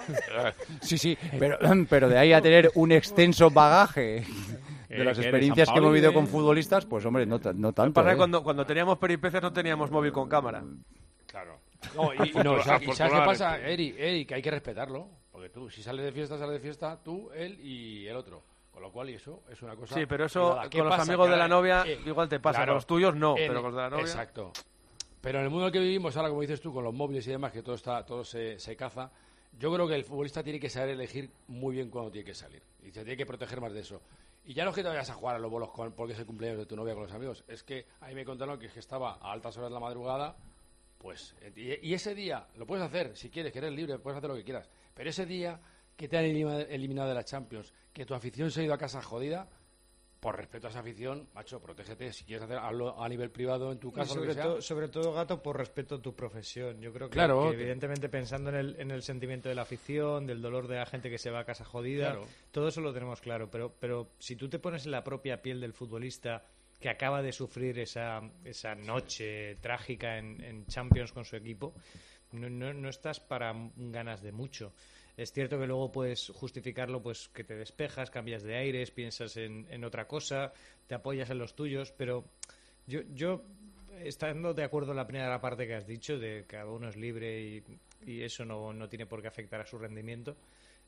Sí, pero de ahí a tener un extenso bagaje de las experiencias que hemos vivido con futbolistas, pues hombre, no tanto. Pasa que cuando teníamos peripecias no teníamos móvil con cámara. Claro. ¿Sabes qué pasa, Eric? Que hay que respetarlo. Porque tú, si sales de fiesta, tú, él y el otro. Con lo cual, y eso es una cosa... Sí, pero eso con los amigos de la novia igual te pasa. Claro, con los tuyos no, pero con los de la novia... Exacto. Pero en el mundo en el que vivimos ahora, como dices tú, con los móviles y demás, que todo se caza, yo creo que el futbolista tiene que saber elegir muy bien cuándo tiene que salir. Y se tiene que proteger más de eso. Y ya no es que te vayas a jugar a los bolos porque es el cumpleaños de tu novia con los amigos. Es que ahí me contaron que estaba a altas horas de la madrugada, pues... Y ese día lo puedes hacer, si quieres, que eres libre, puedes hacer lo que quieras. Pero ese día que te han eliminado de la Champions, que tu afición se ha ido a casa jodida, por respeto a esa afición, macho, protégete. Si quieres hazlo a nivel privado en tu casa. Sobre todo, Gato, por respeto a tu profesión. Yo creo que, claro, que evidentemente pensando en el sentimiento de la afición, del dolor de la gente que se va a casa jodida, claro, todo eso lo tenemos claro. Pero si tú te pones en la propia piel del futbolista que acaba de sufrir esa noche trágica en Champions con su equipo, no estás para ganas de mucho. Es cierto que luego puedes justificarlo, pues que te despejas, cambias de aires, piensas en otra cosa, te apoyas en los tuyos, pero yo estando de acuerdo en la primera parte que has dicho, de que cada uno es libre y eso no tiene por qué afectar a su rendimiento,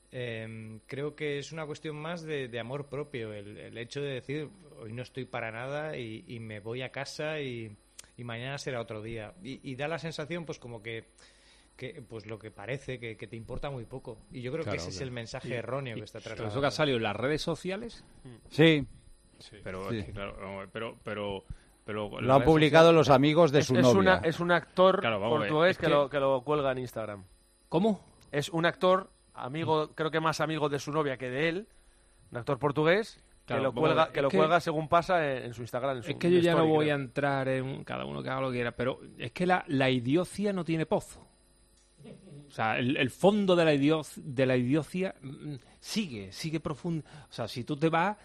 creo que es una cuestión más de amor propio, el hecho de decir hoy no estoy para nada y me voy a casa y mañana será otro día, y da la sensación pues como que pues lo que parece que te importa muy poco, y yo creo que ese es el mensaje erróneo que está tratando. ¿Eso que ha salido en las redes sociales? Sí. Pero sí. Es que, claro, pero lo han publicado los amigos de su novia. Es un actor portugués que lo cuelga en Instagram. ¿Cómo? Es un actor amigo, creo que más amigo de su novia que de él, un actor portugués que lo cuelga según pasa en su Instagram. Es que yo ya no voy a entrar en cada uno que haga lo que quiera, pero es que la idiocia no tiene pozo. O sea, el fondo de la idiocia sigue profundo. O sea, si tú te vas,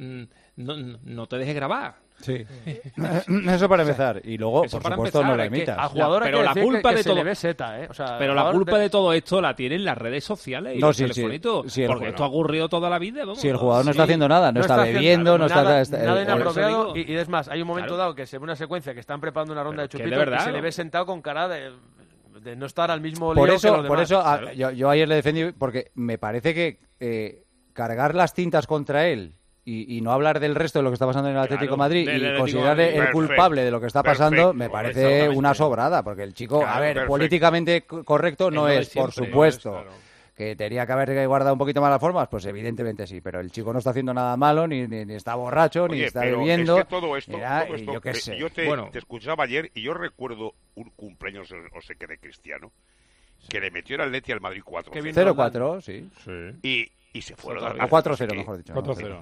no te dejes grabar. Sí. Eso para empezar. Y luego, por supuesto, no la imitas. Al jugador pero la culpa de todo, se le ve seta, ¿eh? O sea, pero la culpa de todo esto la tienen las redes sociales y los telefonitos. Sí, porque esto ha ocurrido toda la vida. Vamos. Si el jugador no está haciendo nada, no está bebiendo, no está nada inapropiado. Y es más, hay un momento dado que se ve una secuencia que están preparando una ronda de chupitos y se le ve sentado con cara de no estar al mismo lío que los demás. Por eso yo ayer le defendí, porque me parece que cargar las tintas contra él y no hablar del resto de lo que está pasando en el Atlético de Madrid y considerarle el culpable de lo que está pasando, me parece una sobrada, porque el chico, políticamente correcto no es, por supuesto. ¿Que tenía que haber guardado un poquito más las formas? Pues evidentemente sí, pero el chico no está haciendo nada malo, ni está borracho, ni está bebiendo. Es que todo esto, yo qué sé. Yo te escuchaba ayer y yo recuerdo un cumpleaños, no sé qué, de Cristiano, que le metió el Atleti al Madrid 4-0. 0-4, sí. Y se fueron a 4-0, mejor dicho.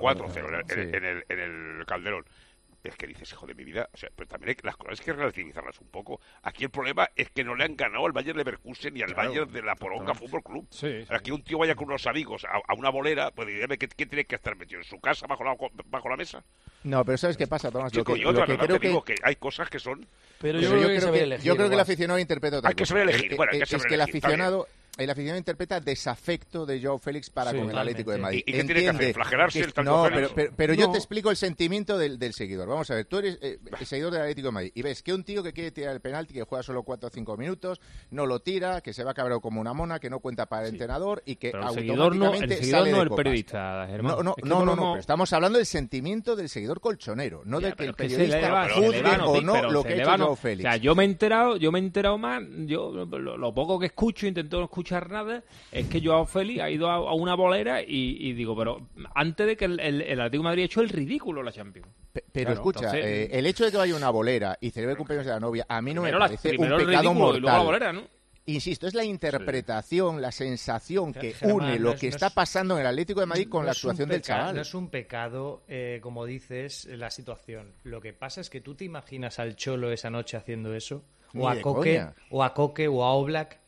4-0 en el Calderón. Es que dices, hijo de mi vida, o sea, pero también las cosas hay que relativizarlas un poco. Aquí el problema es que no le han ganado al Bayern Leverkusen y al Bayern de la Poronga Fútbol Club. Sí. Aquí un tío vaya con unos amigos a una bolera, pues dígame, ¿qué tiene que estar metido? ¿En su casa, bajo la mesa? No, pero ¿sabes qué pasa, Tomás? Chico, yo creo que hay cosas que son... Pero yo creo que el aficionado interpreta otra cosa. Hay que saber elegir. Es que el aficionado interpreta desafecto de Joao Félix para con el Atlético de Madrid. ¿Y qué tiene que hacer? ¿Flagelarse el tanto No, Félix? pero yo te explico el sentimiento del seguidor. Vamos a ver, tú eres el seguidor del Atlético de Madrid y ves que un tío que quiere tirar el penalti, que juega solo 4 o 5 minutos, no lo tira, que se va cabrón como una mona, que no cuenta para el entrenador y que pero automáticamente el seguidor sale no de el copas. periodista, Germán. No, pero estamos hablando del sentimiento del seguidor colchonero, no de que el periodista juzgue o no lo que ha hecho Joao Félix. O sea, yo me he enterado más, lo poco que escucho, intento no escuchar nada, es que Joao Félix ha ido a una bolera y digo, pero antes de que el Atlético de Madrid ha hecho el ridículo en la Champions. Pero escucha, el hecho de que vaya a una bolera y celebre el cumpleaños de la novia, a mí no me parece un pecado mortal. Y luego la bolera, ¿no? Insisto, es la interpretación, la sensación que une lo que está pasando en el Atlético de Madrid con la actuación del chaval. No es un pecado, como dices, la situación. Lo que pasa es que tú te imaginas al Cholo esa noche haciendo eso, o a Coque, o a Oblak.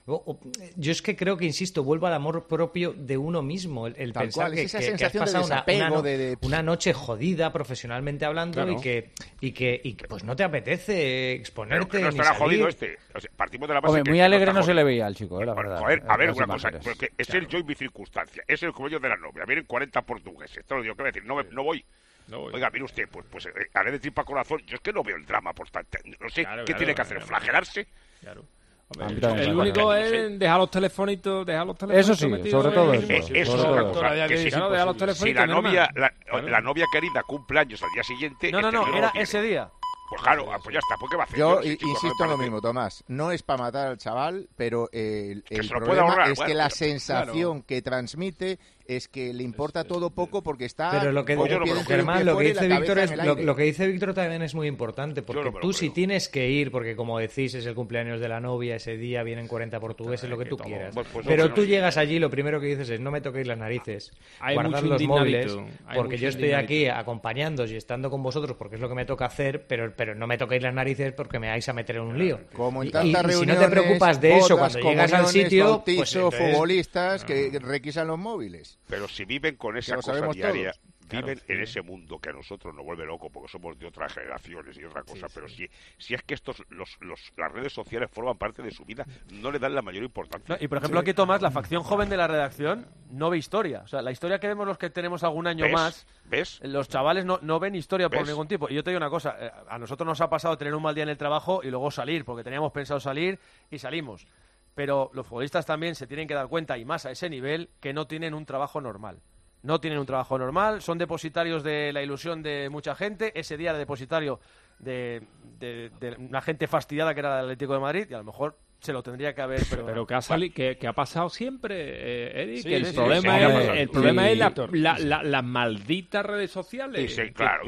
Yo es que creo que, insisto, vuelvo al amor propio de uno mismo, el pensar que has pasado una noche jodida profesionalmente hablando y que pues no te apetece exponerte. Pero que no estará jodido este. O sea, partimos de la base. Hombre, muy alegre no se le veía al chico, la verdad. A ver, una cosa, porque es el yo y mi circunstancia, es el cuello de la novia, vienen 40 portugueses, esto lo digo, ¿qué voy a decir? No voy. Oiga, mire usted, pues haré de tripa corazón, yo es que no veo el drama, por tanto, no sé qué tiene que hacer, flagelarse. Claro. El único es dejar los telefonitos eso sí, sobre todo eso es otra cosa. Si la novia querida cumple años al día siguiente... No, era ese día. Pues claro, pues ya está, ¿por qué va a hacer? Yo insisto en lo mismo, Tomás. No es para matar al chaval, pero el problema es que la sensación que transmite es que le importa todo poco porque está... Pero lo que dice Víctor también es muy importante, porque tú si tienes que ir, porque como decís, es el cumpleaños de la novia, ese día vienen 40 portugueses, lo que tú quieras. Pero tú llegas allí, lo primero que dices es no me toquéis las narices, guardad los móviles, porque yo estoy aquí acompañándoos y estando con vosotros porque es lo que me toca hacer, pero no me toquéis las narices porque me vais a meter en un lío. Como en tantas reuniones, si no te preocupas de eso cuando llegas al sitio, pues futbolistas que requisan los móviles. Pero si viven con esa cosa diaria, viven en ese mundo que a nosotros nos vuelve loco porque somos de otras generaciones y otra cosa, pero si es que las redes sociales forman parte de su vida, no le dan la mayor importancia. Y por ejemplo aquí, Tomás, la facción joven de la redacción no ve historia. O sea, la historia que vemos los que tenemos algún año más, los chavales no ven historia por ningún tipo. Y yo te digo una cosa, a nosotros nos ha pasado tener un mal día en el trabajo y luego salir, porque teníamos pensado salir y salimos. pero los futbolistas también se tienen que dar cuenta, y más a ese nivel, que no tienen un trabajo normal. No tienen un trabajo normal, son depositarios de la ilusión de mucha gente. Ese día era depositario de una gente fastidiada que era el Atlético de Madrid, y a lo mejor se lo tendría que haber... Pero que ha pasado siempre, Eddie, Sí, que el sí, problema es las malditas redes sociales. Sí, claro.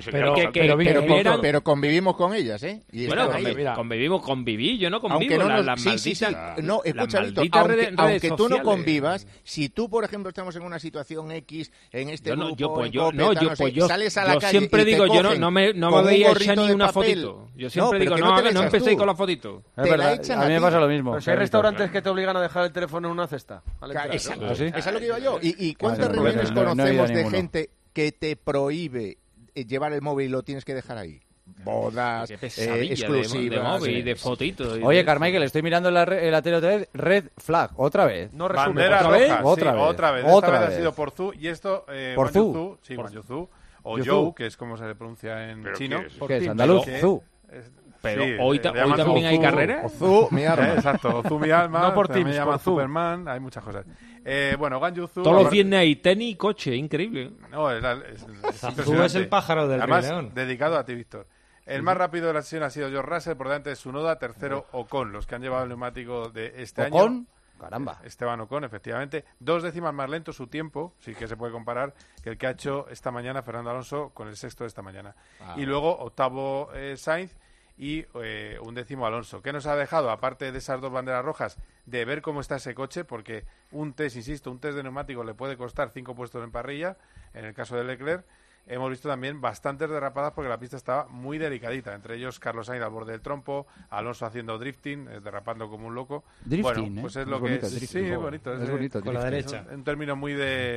Pero convivimos con ellas, ¿eh? Y bueno, conviví, yo no convivo. Las malditas, No, escucha, Víctor, aunque tú no convivas, si tú, por ejemplo, estamos en una situación X, en este grupo, sales a la calle siempre y te digo, yo cogen no me con veía un gorrito echar ni de una papel. fotito. Yo siempre digo, no empecéis con la fotito. Es verdad, a mí me pasa lo mismo. Pero si hay restaurantes que te obligan a dejar el teléfono en una cesta. Exacto. ¿Ah, sí? Eso es lo que iba yo. ¿Y cuántas Claro, reuniones no he conocemos ido a de ninguno. gente que te prohíbe llevar el móvil y lo tienes que dejar ahí? Bodas, Qué pesadilla exclusivas. de móvil y de fotitos. Oye, Carmichael, estoy mirando la tele otra vez. Red flag, otra vez. No resume. Bandera ¿Otra vez? roja, Otra sí, vez. otra vez. Otra Esta vez vez. ha sido por Zhu, y esto... ¿Por Zhu? Sí, Wang Yuzhu. O Yuzhu. Zhou, que es como se le pronuncia en ¿Pero chino. qué es? ¿Qué es? ¿Andaluz? Que- Zhu. Pero Sí, hoy le llaman también hay Ozu, carrera. Ozu, mi arma. Exacto, Ozu mi alma. No por también Teams, me llaman por Zhu. Superman, hay muchas cosas. Bueno, Wang Yuzhu... Todos los aparte- viernes hay tenis y coche, increíble. No, es Zhu impresionante. es el pájaro del Además, Rey León. dedicado a ti, Víctor. El más rápido de la sesión ha sido George Russell, por delante de Tsunoda, tercero Ocon, los que han llevado el neumático de este año. ¿Ocon? Caramba. Esteban Ocon, efectivamente. 2 décimas más lento su tiempo, sí que se puede comparar, que el que ha hecho esta mañana Fernando Alonso con el sexto de esta mañana. Y luego octavo Sainz y 1 décimo Alonso. ¿Qué nos ha dejado, aparte de esas 2 banderas rojas, de ver cómo está ese coche? Porque un test de neumático le puede costar 5 puestos en parrilla, en el caso de Leclerc. Hemos visto también bastantes derrapadas porque la pista estaba muy delicadita. Entre ellos, Carlos Sainz al borde del trompo, Alonso haciendo drifting, derrapando como un loco. Drifting, bueno, pues es ¿eh? lo Es que bonito, es. drifting. Sí, es bonito. Es bonito, con la drifting. derecha. Es un término muy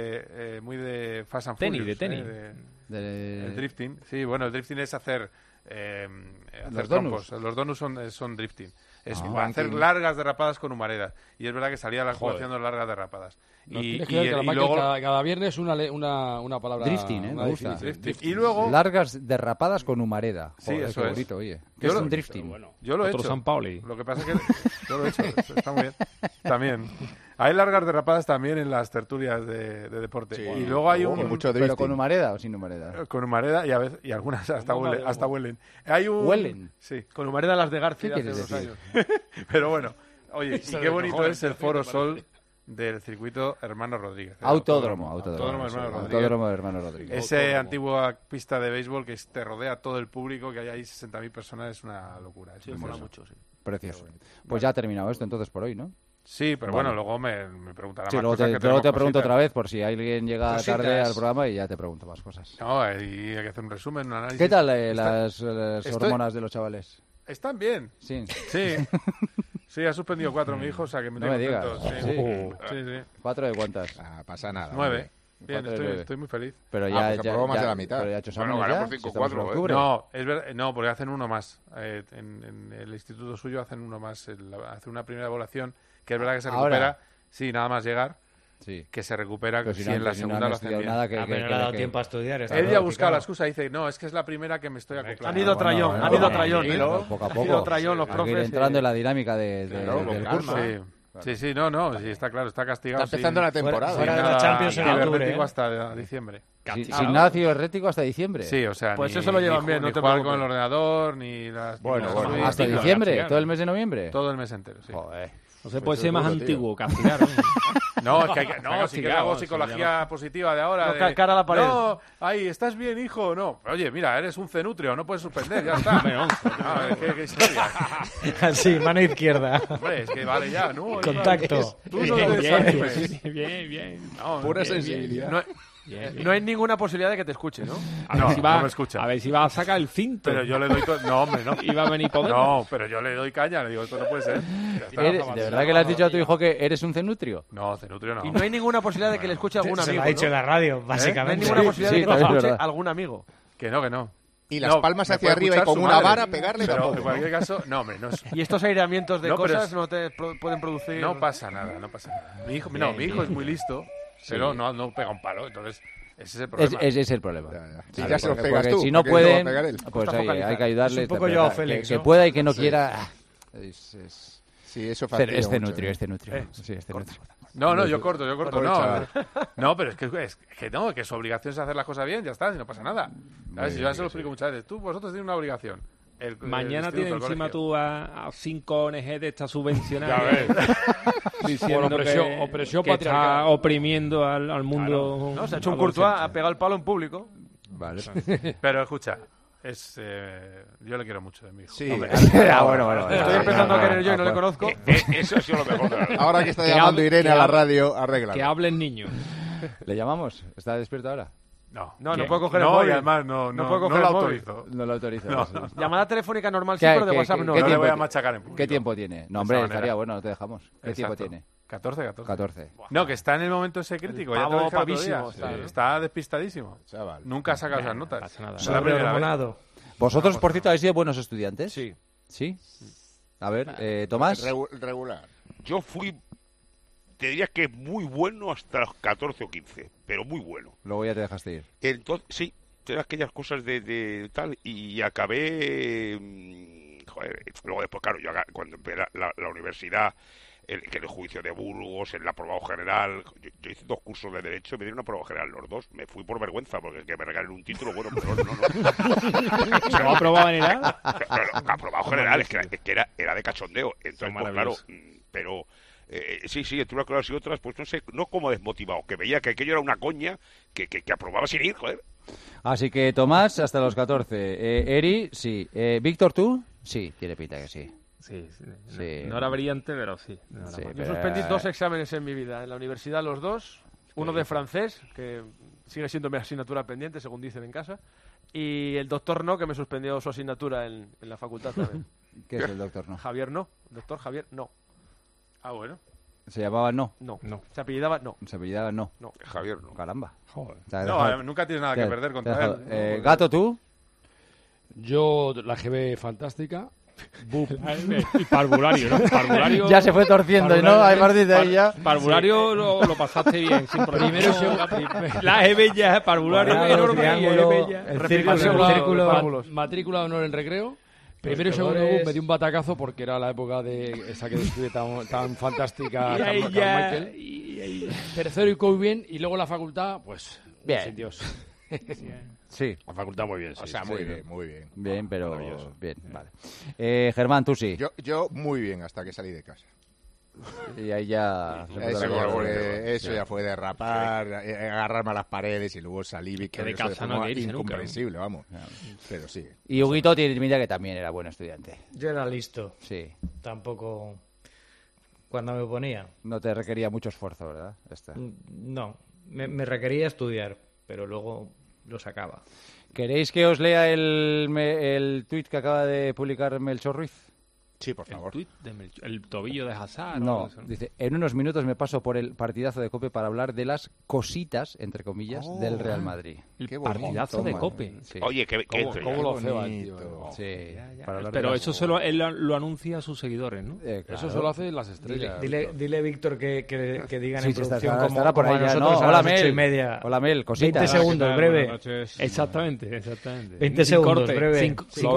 de Fast and Tenis, Furious, de tenis. el drifting. Sí, bueno, el drifting es hacer Los trompos. donuts. Los donuts son drifting. Es Ah, hacer banking. largas derrapadas con humaredas. Y es verdad que salía la haciendo largas derrapadas. No, Y tienes que ver que la máquina luego... cada viernes una palabra. Drifting, una me gusta. definición. Drifting. Y luego... Largas derrapadas con humareda. Sí, Joder, eso qué es. bonito, oye. ¿Qué Yo es lo- un drifting? Yo lo he Otro hecho. San Pauli. Lo que pasa es que yo lo he hecho. Está muy bien. También. Hay largas derrapadas también en las tertulias de deporte. Sí. Y luego hay Y un... mucho ¿Pero drifting. con humareda o sin humareda? Con humareda y a veces y algunas hasta huelen. Hay un... ¿Huelen? Sí. Con humareda las de García ¿Qué hace quieres unos decir? años. Pero bueno, oye, y qué bonito cojones, es el Foro Sol del circuito Hermano Rodríguez. Autódromo Hermano sí, Rodríguez. Autódromo de Hermano Rodríguez. Esa antigua pista de béisbol que te rodea todo el público, que hay ahí 60.000 personas, es una locura. Es Mola precioso. mucho, sí. Precioso. Pues ya ha terminado esto entonces por hoy, ¿no? Sí, pero Vale. bueno, luego me preguntará Sí, más luego cosas, te, que luego te tenemos pregunto cositas. otra vez por si alguien llega Cositas. tarde al programa y ya te pregunto más cosas. No, y hay que hacer un resumen, un análisis. ¿Qué tal Está- las estoy- hormonas de los chavales? Están bien. Sí. Sí. Sí, ha suspendido 4 mi hijo, o sea que me No me tiene digas. contento. Sí. Sí, sí. ¿4 de cuántas? Ah, pasa nada. 9. hombre. Bien, 4 de 9. estoy muy feliz. Pero Ah, pues aprobó más de la mitad. Pero ya ha hecho Bueno, exámenes ganó ya, por si estamos en 5-4, octubre. No, es verdad, no, porque hacen uno más. En el instituto suyo hacen uno más. Hace una primera evaluación, que es verdad que se Ahora. recupera. Sí, nada más llegar, Sí. que se recupera Pero si, si no, en la si no segunda han lo hacen estudiado bien. nada que... Ah, pero no le ha dado tiempo a estudiar. está Él ya ha todo buscado la picado. excusa y dice, no, es que es la primera que me estoy acoplando. Han ido trayón, bueno, han ido bueno, trayón. tranquilo, poco a Han poco. ido trayón los Hay que ir profes. entrando en la dinámica del con curso. calma. Sí, no, sí, está claro, está castigado. Está empezando la temporada. fuera de Nada, la Champions en octubre, cibernético ¿eh? hasta diciembre. Gimnasio herrético hasta diciembre. Sí, o sea, Pues ni- eso lo llevan ni bien, ju- no ni te jugar preocupes. con el ordenador, ni las... Bueno, ni las bueno, suites, Hasta ni diciembre, castigar. todo el mes de noviembre. todo el mes entero, sí. Joder. No se puede eso ser más seguro, tío. antiguo, castigar. ¿no? No, es que hay que, no, si que castigado, hago se psicología positiva de ahora. No, de, cara a la pared. No, ahí, ¿estás bien, hijo? No. Oye, mira, eres un cenutrio, no puedes suspender, ya está. Ah, qué historia. Sí, mano izquierda. Hombre, es que vale ya, ¿no? Contacto. Tú no te Bien, desanimes. bien. No, Pura bien, sensibilidad. No, No hay ninguna posibilidad de que te escuche, ¿no? A ver, No, si va, no me escucha. a ver si va a sacar el cinto. pero yo le doy... No, hombre, no. Iba a venir Podemos. No, pero yo le doy caña, le digo, esto no puede ser. Ya está. ¿De verdad que le has dicho a tu hijo que eres un cenutrio? No, cenutrio no. Y no hay ninguna posibilidad de que le escuche algún Se lo amigo. ha dicho en ¿no? la radio, No hay básicamente. ninguna posibilidad sí, de que te también es escuche verdad. algún amigo. Que no. Y las No, palmas me hacia puede arriba y escuchar con su una madre. vara pegarle Pero tampoco. en cualquier caso, no, hombre, no es... Y estos aireamientos de No, pero cosas es- no te pueden producir... No pasa nada. Mi hijo, no, mi hijo es muy listo, pero no pega un palo, entonces ese es el problema. Ese es el problema. Si Claro, ya se lo porque pegas tú, si no ¿por qué no lo va a pueden, pegar él? pues Cuesta hay focalizar. que ayudarles. Es un poco pero Joao que- Félix, que ¿no? pueda y que no quiera. Sí, eso fastidia Este mucho, nutrio. Sí, este nutrio. No, yo corto. chaval. No, pero es que su obligación es hacer las cosas bien, ya está, si no pasa nada. ¿Sabes? Yo ya se lo explico muchas veces. Vosotros tenéis una obligación. Mañana tienes encima tú a 5 ONG de estas subvencionadas. Ya ves. Diciendo opresión que está oprimiendo al mundo. Claro. No, se ha hecho un Courtois, ha pegado el palo en público. Vale. Pero escucha, yo le quiero mucho de mi hijo. Sí. Bueno. Estoy empezando a querer yo y no le conozco. Eso ha sido lo mejor. Ahora que está llamando Irene a la radio, arregla. Que hable el niño. ¿Le llamamos? ¿Está despierto ahora? No puedo coger el móvil. Y además no puedo coger lo el móvil. autorizo. No lo autorizo. No. Llamada telefónica normal sí, pero de WhatsApp no. No le voy a machacar en público. ¿Qué tiempo tiene? No, hombre, estaría bueno, no te dejamos. ¿Qué tiempo tiene? 14. No, que está en el momento ese crítico. Ya te lo dije el otro día. Sí. Está despistadísimo. Chaval. Nunca ha sacado esas notas. Pasa nada. Es la primera vez. ¿Vosotros, por cierto, habéis sido buenos estudiantes? Sí. ¿Sí? A ver, Tomás. Regular. Yo te diría que muy bueno hasta los 14 o 15, pero muy bueno. Luego ya te dejaste ir. Entonces, sí, tenía aquellas cosas de tal, y acabé... luego después, claro, yo cuando empecé la universidad, que en el juicio de Burgos, en el aprobado general, yo hice 2 cursos de Derecho y me dieron un aprobado general los 2. Me fui por vergüenza, porque que me regalen un título, bueno, pero no. ¿Se lo aprobado en general? Aprobado general, es que era de cachondeo. Entonces, pues claro, pero... sí, entre unas cosas y otras, pues no sé, no como desmotivado, que veía que aquello era una coña que aprobaba sin ir, joder. Así que Tomás, hasta los 14. Eri, sí. Víctor, ¿tú? Sí, tiene pinta que sí. Sí. Sí. No era brillante, pero sí. Yo suspendí 2 exámenes en mi vida. En la universidad los 2. Uno de francés, que sigue siendo mi asignatura pendiente, según dicen en casa. Y el doctor No, que me suspendió su asignatura en la facultad también. ¿Qué es el doctor No? Javier No. Doctor Javier No. Ah, bueno. ¿Se llamaba No? No. Se apellidaba No. Se apellidaba No. Javier No. Caramba. Joder. No, nunca tienes nada que perder contra él. Gato, ¿tú? Yo, la GB fantástica. Y parvulario, ¿no? Parvulario, ya se fue torciendo, ¿no? A partir de ahí ya. Parvulario lo pasaste bien, sin problema. La bella, parvulario enorme. El círculo. Matrícula de honor en recreo. Primero y segundo me di un batacazo porque era la época de esa que describe tan fantástica Carlos Michael. Tercero y muy bien, y luego la facultad, pues bien. Sin Dios. Sí. La facultad muy bien, sí. O sea, muy bien. Bien, pero bien, vale. Germán, tú sí. Yo muy bien hasta que salí de casa. Y ahí ya... Eso ya fue derrapar, agarrarme a las paredes y luego salí. Que de casa no queréis incomprensible, vamos. Pero sí. Y Huguito tiene pinta que también era buen estudiante. Yo era listo. Sí. Tampoco... Cuando me ponía. No te requería mucho esfuerzo, ¿verdad? No. Me requería estudiar, pero luego lo sacaba. ¿Queréis que os lea el tuit que acaba de publicar Melchor Ruiz? Sí, por favor. El tobillo de Hazard. No, dice, en unos minutos me paso por el partidazo de COPE para hablar de las cositas, entre comillas, del Real Madrid. El partidazo de COPE. Sí. Oye, ¿Cómo lo ceba, tío? Sí, pero eso él lo anuncia a sus seguidores, ¿no? Claro. Eso solo hace las estrellas. Dile Víctor, que digan en producción estará por ahí ya. Nosotros Hola, a las 8:30. Hola, Mel, cositas. 20 segundos, breve. Exactamente. 20 segundos, breve.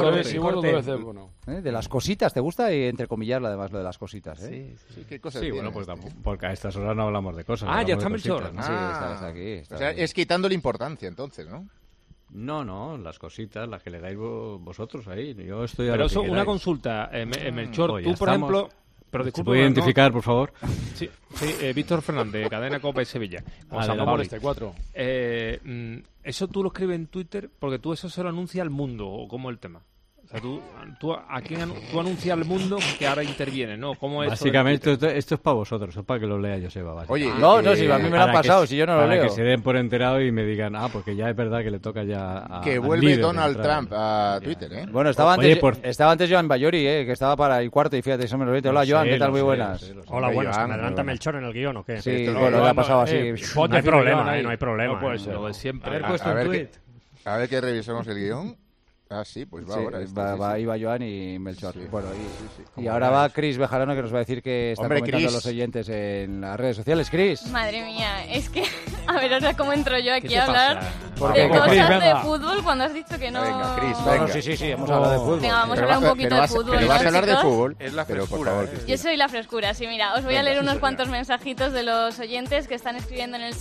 De las cositas, ¿te gusta? Y entrecomillarlo, además, lo de las cositas, ¿eh? Sí, ¿qué cosas bueno, pues porque a estas horas no hablamos de cosas. Ya está Melchor. Sí, está aquí. O sea, es quitándole importancia, entonces, ¿no? No, las cositas, las que le dais vosotros ahí. Yo estoy a Pero lo que eso, queráis. una consulta, Melchor, Oye, tú, por ejemplo... Pero ¿Se puede identificar, por favor? Sí, Víctor Fernández, Cadena COPE Sevilla. Vale, 4. Eso tú lo escribes en Twitter porque tú eso se lo anuncia al mundo, ¿o cómo es el tema? O sea, tú anuncias al mundo que ahora interviene, ¿no? ¿Cómo es básicamente, esto es para vosotros, es para que lo lea Joseba. Oye, si a mí me lo han pasado, si yo no lo leo. Para que se den por enterado y me digan, porque ya es verdad que le toca ya que vuelve Donald Trump a Twitter, ¿eh? Bueno, estaba antes Joan Bayori, que estaba para el cuarto y fíjate, eso me lo vete. Hola, Joan, ¿qué tal? Muy buenas. Hola, buenas. ¿Me adelanta Melchor en el guión o qué? Sí, bueno, le ha pasado así. No hay problema, no hay problema. No puede ser, lo de siempre. A ver que revisemos el guión. Ah, sí, pues va Sí, ahora. va Joan y Melchor. Sí. Bueno, y Como ahora veáis. va Chris Bejarano, que nos va a decir que están Hombre, comentando Chris. los oyentes en las redes sociales. Chris. Madre mía, es que... A ver, ahora cómo entro yo aquí te a hablar pasa? de Porque- cosas Chris, de venga. fútbol cuando has dicho que no... Venga, Chris, No, venga. sí, hemos hablado de fútbol. Venga, vamos a Pero hablar un vas- poquito pero de vas- fútbol. pero vas a ¿no, hablar de chicos? fútbol. Es la Pero, por frescura, favor, ¿eh? Cristina. Yo soy la frescura, sí, mira, os voy a Venga, leer sí, unos señora. cuantos mensajitos de los oyentes que están escribiendo en el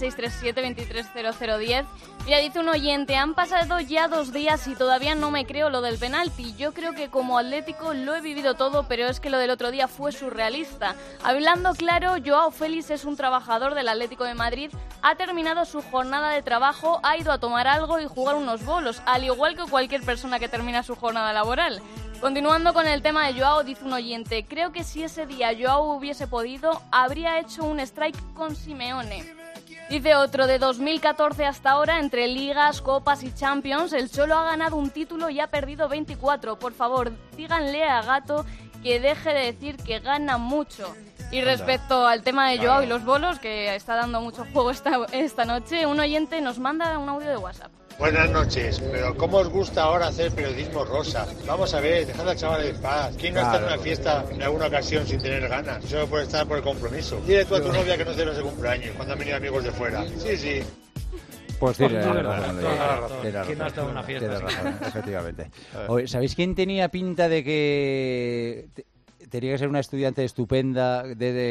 637-230010. Mira, dice un oyente, han pasado ya 2 días y todavía no me creo lo del penalti. Yo creo que como Atlético lo he vivido todo, pero es que lo del otro día fue surrealista. Hablando claro, Joao Félix es un trabajador del Atlético de Madrid, ha terminado su jornada de trabajo, ha ido a tomar algo y jugar unos bolos, al igual que cualquier persona que termina su jornada laboral. Continuando con el tema de Joao, dice un oyente, creo que si ese día Joao hubiese podido, habría hecho un strike con Simeone. Dice otro, de 2014 hasta ahora, entre ligas, copas y champions, el Cholo ha ganado un título y ha perdido 24. Por favor, díganle a Gato que deje de decir que gana mucho. Y respecto al tema de Joao y los bolos, que está dando mucho juego esta noche, un oyente nos manda un audio de WhatsApp. Buenas noches, pero ¿cómo os gusta ahora hacer periodismo rosa? Vamos a ver, dejad al chaval en paz. ¿Quién no está en una fiesta en alguna ocasión sin tener ganas? Solo por estar por el compromiso. Dile tú a tu novia que no celebra su cumpleaños cuando han venido amigos de fuera. Sí, sí. Pues tiene Toda la razón. razón. Tiene ¿Quién no ha estado en una fiesta? Tiene razón, efectivamente. Oye, ¿sabéis quién tenía pinta de que tenía que ser una estudiante estupenda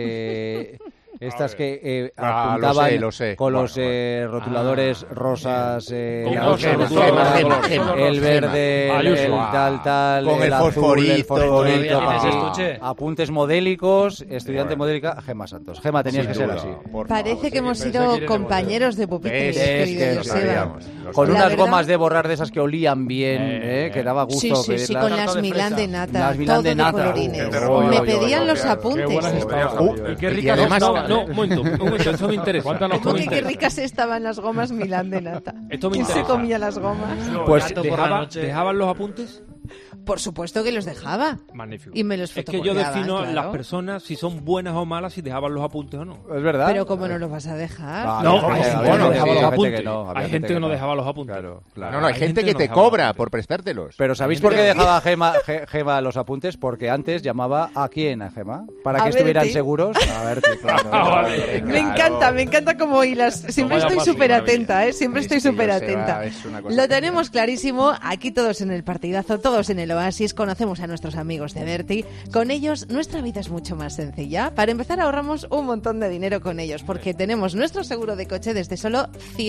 de estas que apuntaban lo sé. con Bueno, los rotuladores rosas, Con el rosas, gema, el verde, el tal, con el azul, fosforito, el fosforito, ¿Todavía tienes para- estuche? apuntes modélicos, estudiante modélica, Gema Santos. Gema, tenías que ser así. Parece que hemos sido compañeros de pupitres, querido Joseba. Con La unas verdad- gomas de borrar de esas que olían bien, que daba gusto. Sí, sí, sí, pedirlas. con las Milán de nata, Las Milán todo de de nata. colorines. Uy, Me uy, pedían uy, los uy, apuntes. qué buenas estaban. Y qué Y ricas además- estaban. No, un momento, esto me interesa. ¿Cómo que qué ricas estaban las gomas Milán de nata? Esto me ¿Quién se interesa. comía las gomas? Pues Gato por la noche. ¿Dejaban los apuntes? Por supuesto que los dejaba. Magnífico. Y me los Es que yo fotocopiaba, defino claro. las personas si son buenas o malas, si dejaban los apuntes o no. Es verdad. Pero ¿cómo no los vas a dejar? Ah, No, había hay gente gente que que no sí, dejaba los había gente apuntes. que no, había Hay gente que no dejaba los apuntes. Claro, claro. No, hay gente que no te dejaba los cobra apuntes. por prestártelos. Pero ¿sabéis por qué dejaba Gema los apuntes? Porque antes llamaba ¿a quién, a Gema? Para A que estuvieran Berti. seguros. A ver, claro. Me encanta cómo hilas. Siempre vaya estoy paso, súper maravilla. atenta, ¿eh? Siempre estoy Sí, súper Joseba, atenta. es una cosa Lo que- tenemos clarísimo. Aquí todos en el partidazo, todos en el Oasis. Conocemos a nuestros amigos de Berti. Con ellos nuestra vida es mucho más sencilla. Para empezar ahorramos un montón de dinero con ellos porque tenemos nuestro seguro de coche desde solo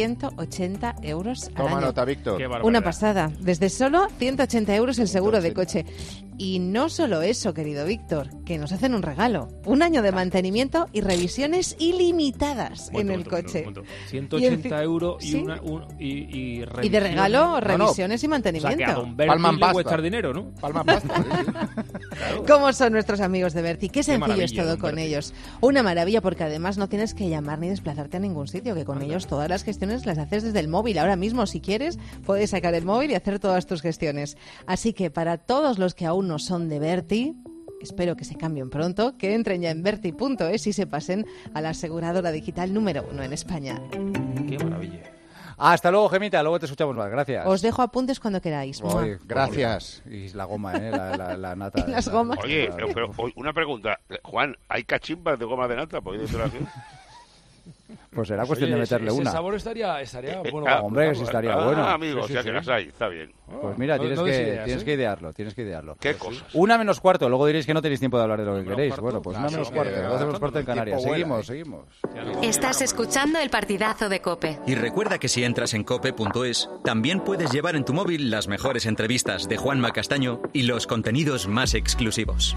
180 euros al Toma año. nota, Víctor. Qué barbaridad. Una pasada. Desde solo 180 euros el seguro de coche. Y no solo eso, querido Víctor, que nos hacen un regalo. Un año de mantenimiento y revisiones ilimitadas en el coche. 180 euros y, ¿Sí? y Y de revisiones. regalo, revisiones y O sea, que a mantenimiento. don Berti Palman le pasta. cuesta el dinero, ¿no? Palma pasta. Sí. ¿Cómo son nuestros amigos de Berti? Qué sencillo es maravilla, todo don con Berti. ellos. Una maravilla porque además no tienes que llamar ni desplazarte a ningún sitio, que con ellos todas las gestiones las haces desde el móvil. Ahora mismo, si quieres, puedes sacar el móvil y hacer todas tus gestiones. Así que para todos los que aún no son de Berti, espero que se cambien pronto, que entren ya en berti.es y se pasen a la aseguradora digital número 1 en España. Qué maravilla. Hasta luego, Gemita. Luego te escuchamos más. Gracias. Os dejo apuntes cuando queráis. Oye, Gracias. Y la goma, la nata. Y las gomas. Oye, pero una pregunta. Juan, ¿hay cachimbas de goma de nata? ¿Podéis decirlo así? Pues será cuestión Oye, de meterle ese una. sabor estaría bueno. hombre, que sí estaría bueno. Amigos, Sí, ya sí, que sí. las hay, está bien. Pues mira, No- tienes, no des que, ideas, tienes ¿eh? que idearlo, tienes que idearlo. ¿Qué cosas? 1:45, luego diréis que no tenéis tiempo de hablar de lo que queréis. Bueno, pues Claro, 1:45, sí, 12:15 en Canarias. tiempo vuela, Seguimos. Estás escuchando el partidazo de COPE. Y recuerda que si entras en cope.es, también puedes llevar en tu móvil las mejores entrevistas de Juanma Castaño y los contenidos más exclusivos.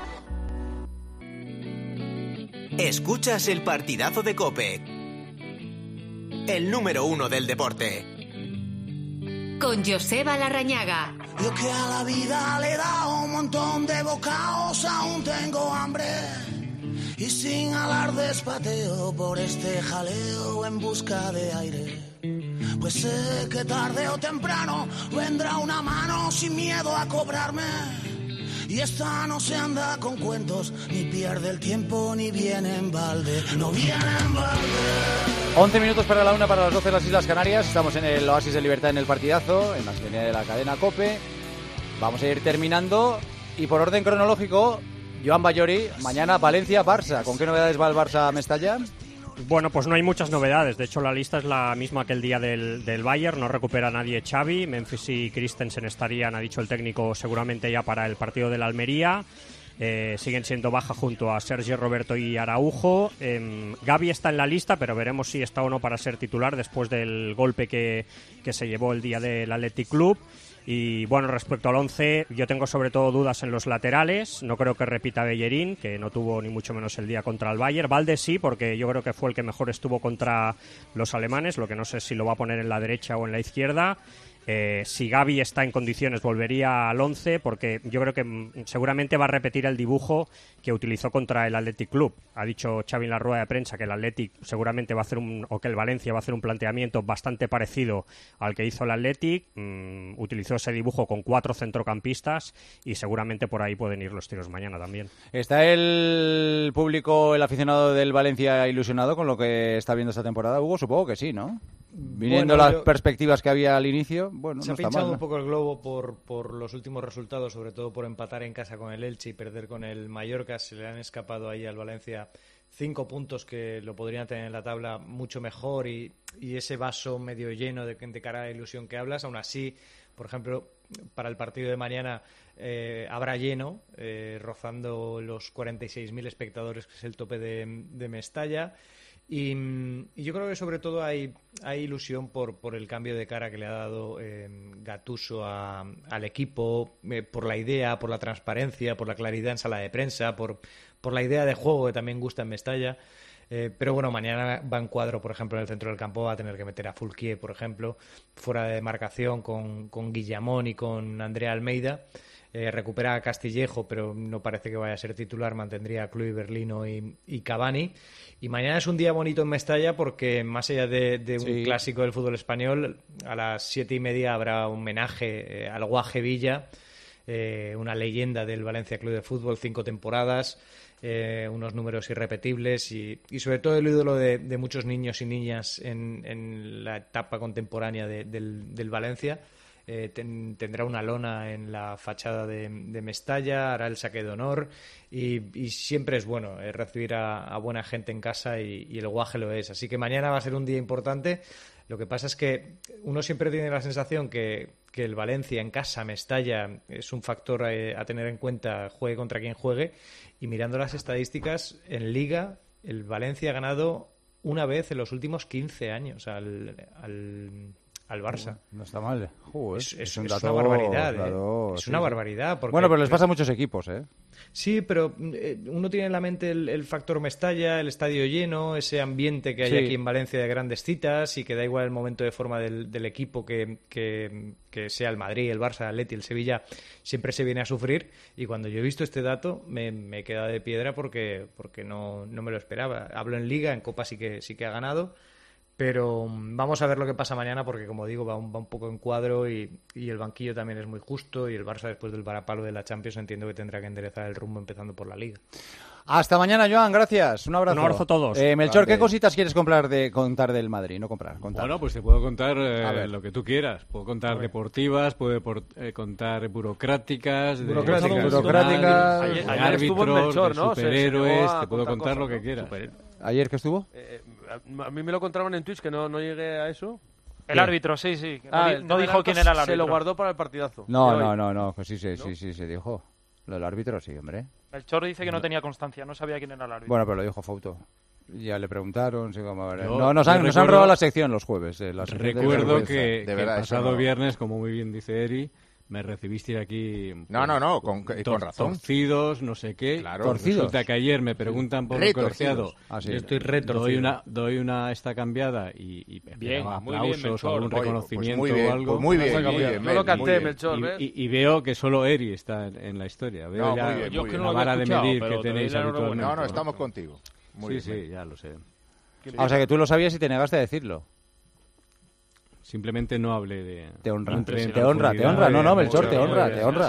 Escuchas el partidazo de COPE. El número 1 del deporte. Con Joseba Larrañaga. Yo que a la vida le he dado un montón de bocados, aún tengo hambre. Y sin alardes pateo por este jaleo en busca de aire. Pues sé que tarde o temprano vendrá una mano sin miedo a cobrarme. Y esta no se anda con cuentos, ni pierde el tiempo, ni viene en balde. No viene en balde. 11 minutos para la 1, para las 12 de las Islas Canarias. Estamos en el Oasis de Libertad en el partidazo, en la sintonía de la cadena COPE. Vamos a ir terminando y por orden cronológico, Joan Bayori, mañana Valencia-Barça. ¿Con qué novedades va el Barça a Mestalla? Bueno, pues no hay muchas novedades. De hecho, la lista es la misma que el día del Bayern. No recupera a nadie Xavi. Memphis y Christensen estarían, ha dicho el técnico, seguramente ya para el partido de la Almería. Siguen siendo baja junto a Sergio Roberto y Araujo. Gavi está en la lista, pero veremos si está o no para ser titular después del golpe que se llevó el día del Athletic Club. Y bueno, respecto al 11, yo tengo sobre todo dudas en los laterales. No creo que repita Bellerín, que no tuvo ni mucho menos el día contra el Bayern. Valdes sí, porque yo creo que fue el que mejor estuvo contra los alemanes. Lo que no sé si lo va a poner en la derecha o en la izquierda. Si Gavi está en condiciones volvería al 11, porque yo creo que seguramente va a repetir el dibujo que utilizó contra el Athletic Club. Ha dicho Xavi en la rueda de prensa que el Athletic seguramente va a hacer que el Valencia va a hacer un planteamiento bastante parecido al que hizo el Athletic. Utilizó ese dibujo con 4 centrocampistas y seguramente por ahí pueden ir los tiros mañana también. ¿Está el público, el aficionado del Valencia ilusionado con lo que está viendo esta temporada, Hugo? Supongo que sí, ¿no? Viniendo las perspectivas que había al inicio, bueno, se no ha está pinchado mal, ¿no? un poco el globo por los últimos resultados, sobre todo por empatar en casa con el Elche y perder con el Mallorca. Se le han escapado ahí al Valencia 5 puntos que lo podrían tener en la tabla mucho mejor y ese vaso medio lleno de cara a la ilusión que hablas. Aún así, por ejemplo, para el partido de mañana habrá lleno, rozando los 46.000 espectadores, que es el tope de Mestalla. Y yo creo que sobre todo hay ilusión por el cambio de cara que le ha dado Gattuso al equipo, por la idea, por la transparencia, por la claridad en sala de prensa, por la idea de juego que también gusta en Mestalla. Pero bueno, mañana va en cuadro, por ejemplo, en el centro del campo va a tener que meter a Fulquier, por ejemplo, fuera de demarcación con Guillamón y con Andrea Almeida. Recupera a Castillejo, pero no parece que vaya a ser titular. Mantendría a Kluivert, Berlino y Cavani. Y mañana es un día bonito en Mestalla porque, más allá de un clásico del fútbol español, a las 7:30 habrá un homenaje al Guaje Villa, una leyenda del Valencia Club de Fútbol, 5 temporadas, unos números irrepetibles y sobre todo el ídolo de muchos niños y niñas en la etapa contemporánea del Valencia. Tendrá una lona en la fachada de Mestalla, hará el saque de honor y siempre es bueno recibir a buena gente en casa y el Guaje lo es. Así que mañana va a ser un día importante. Lo que pasa es que uno siempre tiene la sensación que el Valencia en casa, Mestalla, es un factor a tener en cuenta, juegue contra quien juegue. Y mirando las estadísticas, en Liga el Valencia ha ganado una vez en los últimos 15 años al Barça. No está mal. Es una barbaridad. Es una barbaridad. Porque, bueno, pero les pasa a muchos equipos, ¿eh? Sí, pero uno tiene en la mente el factor Mestalla, el estadio lleno, ese ambiente que hay aquí en Valencia de grandes citas y que da igual el momento de forma del equipo que sea el Madrid, el Barça, el Atleti, el Sevilla, siempre se viene a sufrir. Y cuando yo he visto este dato me he quedado de piedra porque no me lo esperaba. Hablo en Liga, en Copa sí que ha ganado. Pero vamos a ver lo que pasa mañana porque, como digo, va un poco en cuadro y el banquillo también es muy justo y el Barça, después del varapalo de la Champions, entiendo que tendrá que enderezar el rumbo empezando por la Liga. Hasta mañana, Joan, gracias. Un abrazo. Un abrazo a todos. Melchor, ¿qué cositas quieres contar del Madrid? No contar. Bueno, pues te puedo contar lo que tú quieras. Puedo contar deportivas, puedo contar burocráticas, árbitros, Melchor, ¿no? Superhéroes, te puedo contar lo que quieras. ¿Ayer qué estuvo? A mí me lo contaron en Twitch, que no llegué a eso. El árbitro, sí. No dijo quién era el árbitro. Se lo guardó para el partidazo. No, pues sí se dijo. Lo del árbitro, sí, hombre. Melchor dice que no tenía constancia, no sabía quién era el árbitro. Bueno, pero lo dijo Fouto. Ya le preguntaron. Sí, nos han robado la sección los jueves. Recuerdo que el pasado viernes, como muy bien dice Eri, me recibiste aquí con razón. Torcidos, no sé qué. Claro, torcidos. Resulta que ayer me preguntan por el colegiado. Yo estoy retorcido. Doy una esta cambiada y bien, aplausos o algún reconocimiento o algo. Pues muy bien. No lo canté, Melchor. Y veo que solo Eri está en la historia. Veo la vara de medir que tenéis habitualmente. No, estamos contigo. Sí, ya lo sé. O sea que tú lo sabías y te negaste a decirlo. Simplemente no hablé de... Te honra. No, Melchor, te honra.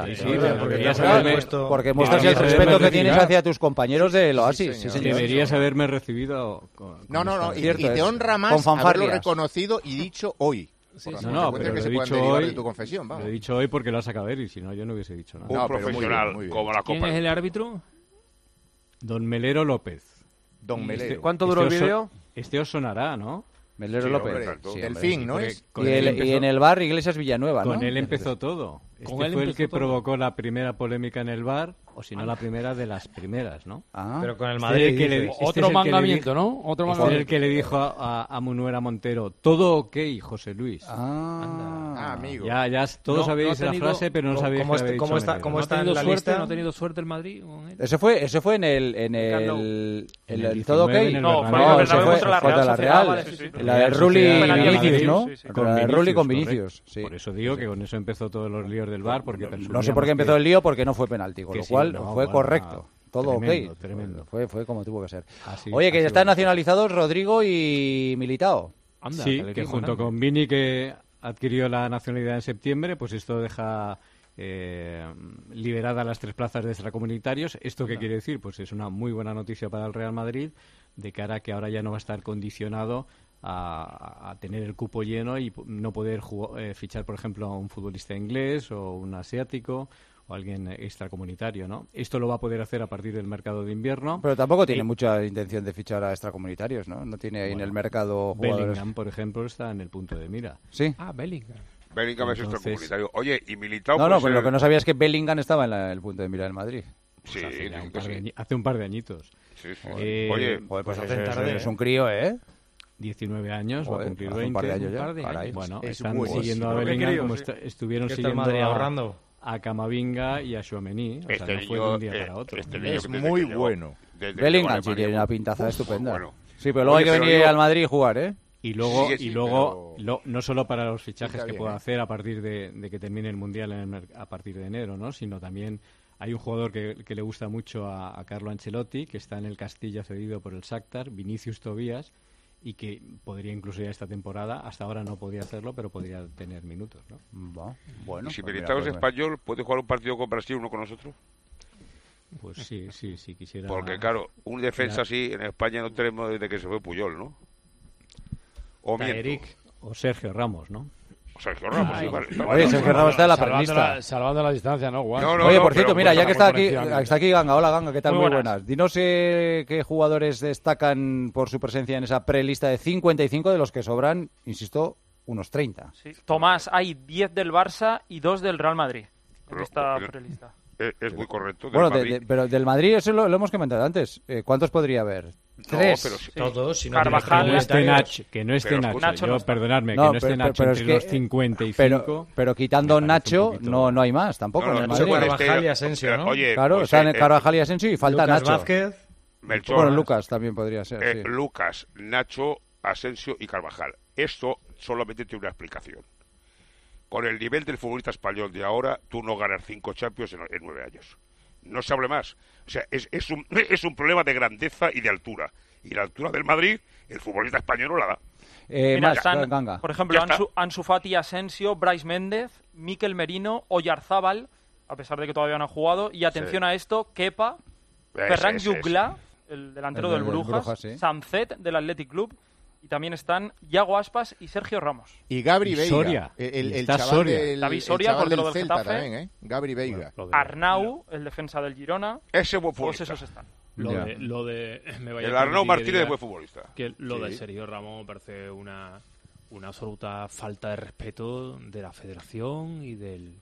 Porque muestras el respeto que tienes hacia tus compañeros del Oasis. Deberías haberme recibido... Y te honra más haberlo reconocido y dicho hoy. por las No, pero consecuencias que lo he se puedan dicho derivar hoy. de tu confesión, vamos. Lo he dicho hoy porque lo ha sacado él y si no, yo no hubiese dicho nada. Un profesional muy bien. como la ¿Quién Copa. es el árbitro? Don Melero López. Don Melero. ¿Cuánto duró el os- vídeo? Este os sonará, ¿no? Melero Sí, López. hombre, Sí, Delfín, hombre, ¿no porque es? Y, y en el bar Iglesias Villanueva, ¿no? Con él empezó todo. Este Con él fue el empezó que todo. provocó la primera polémica en el bar, o si no la primera de las primeras, ¿no? Ah. Pero con el Este Madrid. es el que le- dices. este Otro es el que le mandamiento, dijo- ¿no? Otro Este es el mandamiento. que le dijo a Munuera Montero, todo ok, José Luis. Amigo. Ya todos No sabéis ha la tenido- frase, pero no sabéis ¿Cómo que había está- cómo dicho está- Melero. cómo ¿No ha está en tenido la suerte? lista? ¿No ha tenido suerte el Madrid con él? Eso fue en el En el todo ok. 19 en el No, Bernabéu. fue en el eso Bernabéu fue contra la contra la Real Real. Sociedad, sí, sí. La de Real Rulli y Sociedad, Vinicius, ¿no? sí, sí. La de Rulli con correcto. Vinicius, sí. Por eso digo que con eso empezó todos los líos del bar, porque No sé por qué empezó el lío, porque no fue penalti, con que lo sí, cual no, fue bueno, correcto. Todo tremendo, ok. tremendo. Fue como tuvo que ser. Así- Oye, que así están va. nacionalizados Rodrigo y Militao. Anda, Sí, el que equipo junto grande. con Vini, que adquirió la nacionalidad en septiembre, pues esto deja liberadas las 3 plazas de extracomunitarios. ¿Esto qué quiere decir? Pues es una muy buena noticia para el Real Madrid, de cara a que ahora ya no va a estar condicionado a tener el cupo lleno y no poder fichar, por ejemplo, a un futbolista inglés o un asiático o alguien extracomunitario, ¿no? Esto lo va a poder hacer a partir del mercado de invierno. Pero tampoco tiene mucha intención de fichar a extracomunitarios, ¿no? No tiene ahí en el mercado jugadores. Bellingham, por ejemplo, está en el punto de mira. Sí. Ah, Bellingham. Bellingham es Entonces- extracomunitario. Oye, y Militao... No, puede pero ser- lo que no sabía es que Bellingham estaba en el punto de mira del Madrid. Sí, Hace dicen un que par de sí. hace un par de añitos. Sí, sí. Eh, Oye, Joder, pues hacen es, tarde, es ¿eh? un crío, ¿eh? 19 años, va a Joder, cumplir hace 20. un par de años ya. Un par de Caray. años. Bueno, Es están buenísimo. siguiendo a Qué Bellingham crío, como sí. estuvieron ¿Qué está el siguiendo Madrid a, ahorrando? a Camavinga y a Tchouaméni. O sea, no fue de un día para otro. este niño Es desde muy que llegó- bueno. desde que Bellingham llegó a sí Alemania, tiene una pintaza estupenda. bueno. Sí, pero luego Oye, hay que pero venir digo- al Madrid y jugar, ¿eh? Y luego, Sí, sí, no solo para los fichajes Pinta que bien, pueda ¿eh? hacer a partir de que termine el Mundial a partir de enero, ¿no? Sino también hay un jugador que le gusta mucho a Carlo Ancelotti, que está en el Castilla cedido por el Shakhtar, Vinicius Tobías, y que podría incluso ya esta temporada, hasta ahora no podía hacerlo, pero podría tener minutos, ¿no? Bueno, Y si pues Militao es mira, español, ¿puede jugar un partido con Brasil, uno con nosotros? Pues sí, quisiera... Porque, claro, un defensa así en España no tenemos desde que se fue Puyol, ¿no? O miento. Eric. O Sergio Ramos, ¿no? O Sergio Ramos, sí, vale. Oye, Sergio Ramos está en la Salvando prelista. salvando la distancia, ¿no? Juan? No, no, Oye, no, por cierto, pero mira, ya que está aquí, estamos por encima. está aquí Ganga. Hola, Ganga, ¿qué tal? Muy Muy buenas. buenas. Dinos qué jugadores destacan por su presencia en esa prelista de 55, de los que sobran, insisto, unos 30. Sí. Tomás, hay 10 del Barça y 2 del Real Madrid en Pero- esta pero- prelista. Es muy correcto. del Bueno, Madrid. pero del Madrid, eso lo hemos comentado antes. ¿Cuántos podría haber? No, 3. pero sí. Todos, si no Carvajal, tienes comunitarios. Que no esté Pero Nacho. Nacho no Yo, está. perdonadme, No, que no esté pero- Nacho pero entre es que- los 55. Pero quitando me parece un Nacho, poquito- no hay más tampoco No, no, en el no, Madrid. puede Carvajal ser- y Asensio, ¿no? Oye, Claro, pues, están Carvajal y Asensio y falta Lucas Nacho. Vázquez. Melchor, Bueno, Lucas también podría ser, sí. Lucas, Nacho, Asensio y Carvajal. Esto solamente tiene una explicación. Con el nivel del futbolista español de ahora, tú no ganas 5 Champions en 9 años. No se hable más. O sea, es un problema de grandeza y de altura. Y la altura del Madrid, el futbolista español no la da. Mira, Más, están, Ganga. por ejemplo, Ya está. Ansu Fati, Asensio, Brais Méndez, Mikel Merino, Oyarzábal, a pesar de que todavía no han jugado, y atención a esto, Kepa, Ferran Ese. Jugla, el delantero El del del Brujas, Brujas, sí. Sancet del Athletic Club, y también están Yago Aspas y Sergio Ramos. Y Gabri Y Veiga. Soria. El Está chaval Soria. del, David el Soria, chaval portero del del Celta Getafe. también, ¿eh? Gabri Veiga. Arnau, el defensa del Girona, Ese buen todos futbolista. esos están. Lo de me vaya El a Arnau permitir que Martínez diga es buen futbolista. que lo de Sí. Sergio Ramos me parece una absoluta falta de respeto de la federación y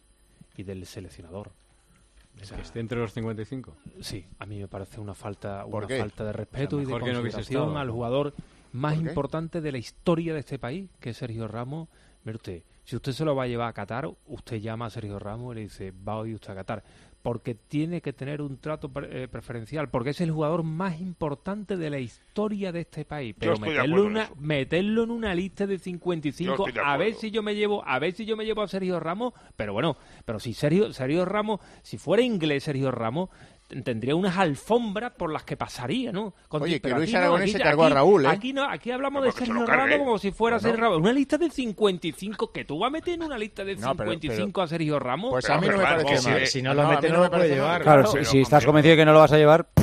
del seleccionador. Que esté entre los 55. Sí, a mí me parece una falta ¿Por qué? de respeto O sea, y de mejor que no hubiese consideración estado. al jugador más ¿Por qué? importante de la historia de este país, que es Sergio Ramos. Mire usted, si usted se lo va a llevar a Qatar, usted llama a Sergio Ramos y le dice, va hoy usted a Qatar, porque tiene que tener un trato preferencial, porque es el jugador más importante de la historia de este país. Pero estoy de acuerdo en eso. meterlo en una lista de Yo 55, estoy de a ver acuerdo. si yo me llevo a Sergio Ramos, pero bueno, pero si Sergio Ramos, si fuera inglés Sergio Ramos, tendría unas alfombras por las que pasaría, ¿no? Oye, que pero Luis aquí no, Aragonés aquí- se cargó a aquí- Raúl, ¿eh? Aquí no, aquí hablamos de Pero que se Sergio lo cargue. Ramos como si fuera Claro. Sergio Ramos. Una lista de 55 que tú vas a meter en una lista de No, pero- 55 a Sergio Ramos. Pues Pero, a mí no me Ferran, parece si- mal. Si no lo mete, a mí no lo me puede parece llevar. mal. Claro, Claro, si pero- estás convencido de que no lo vas a llevar,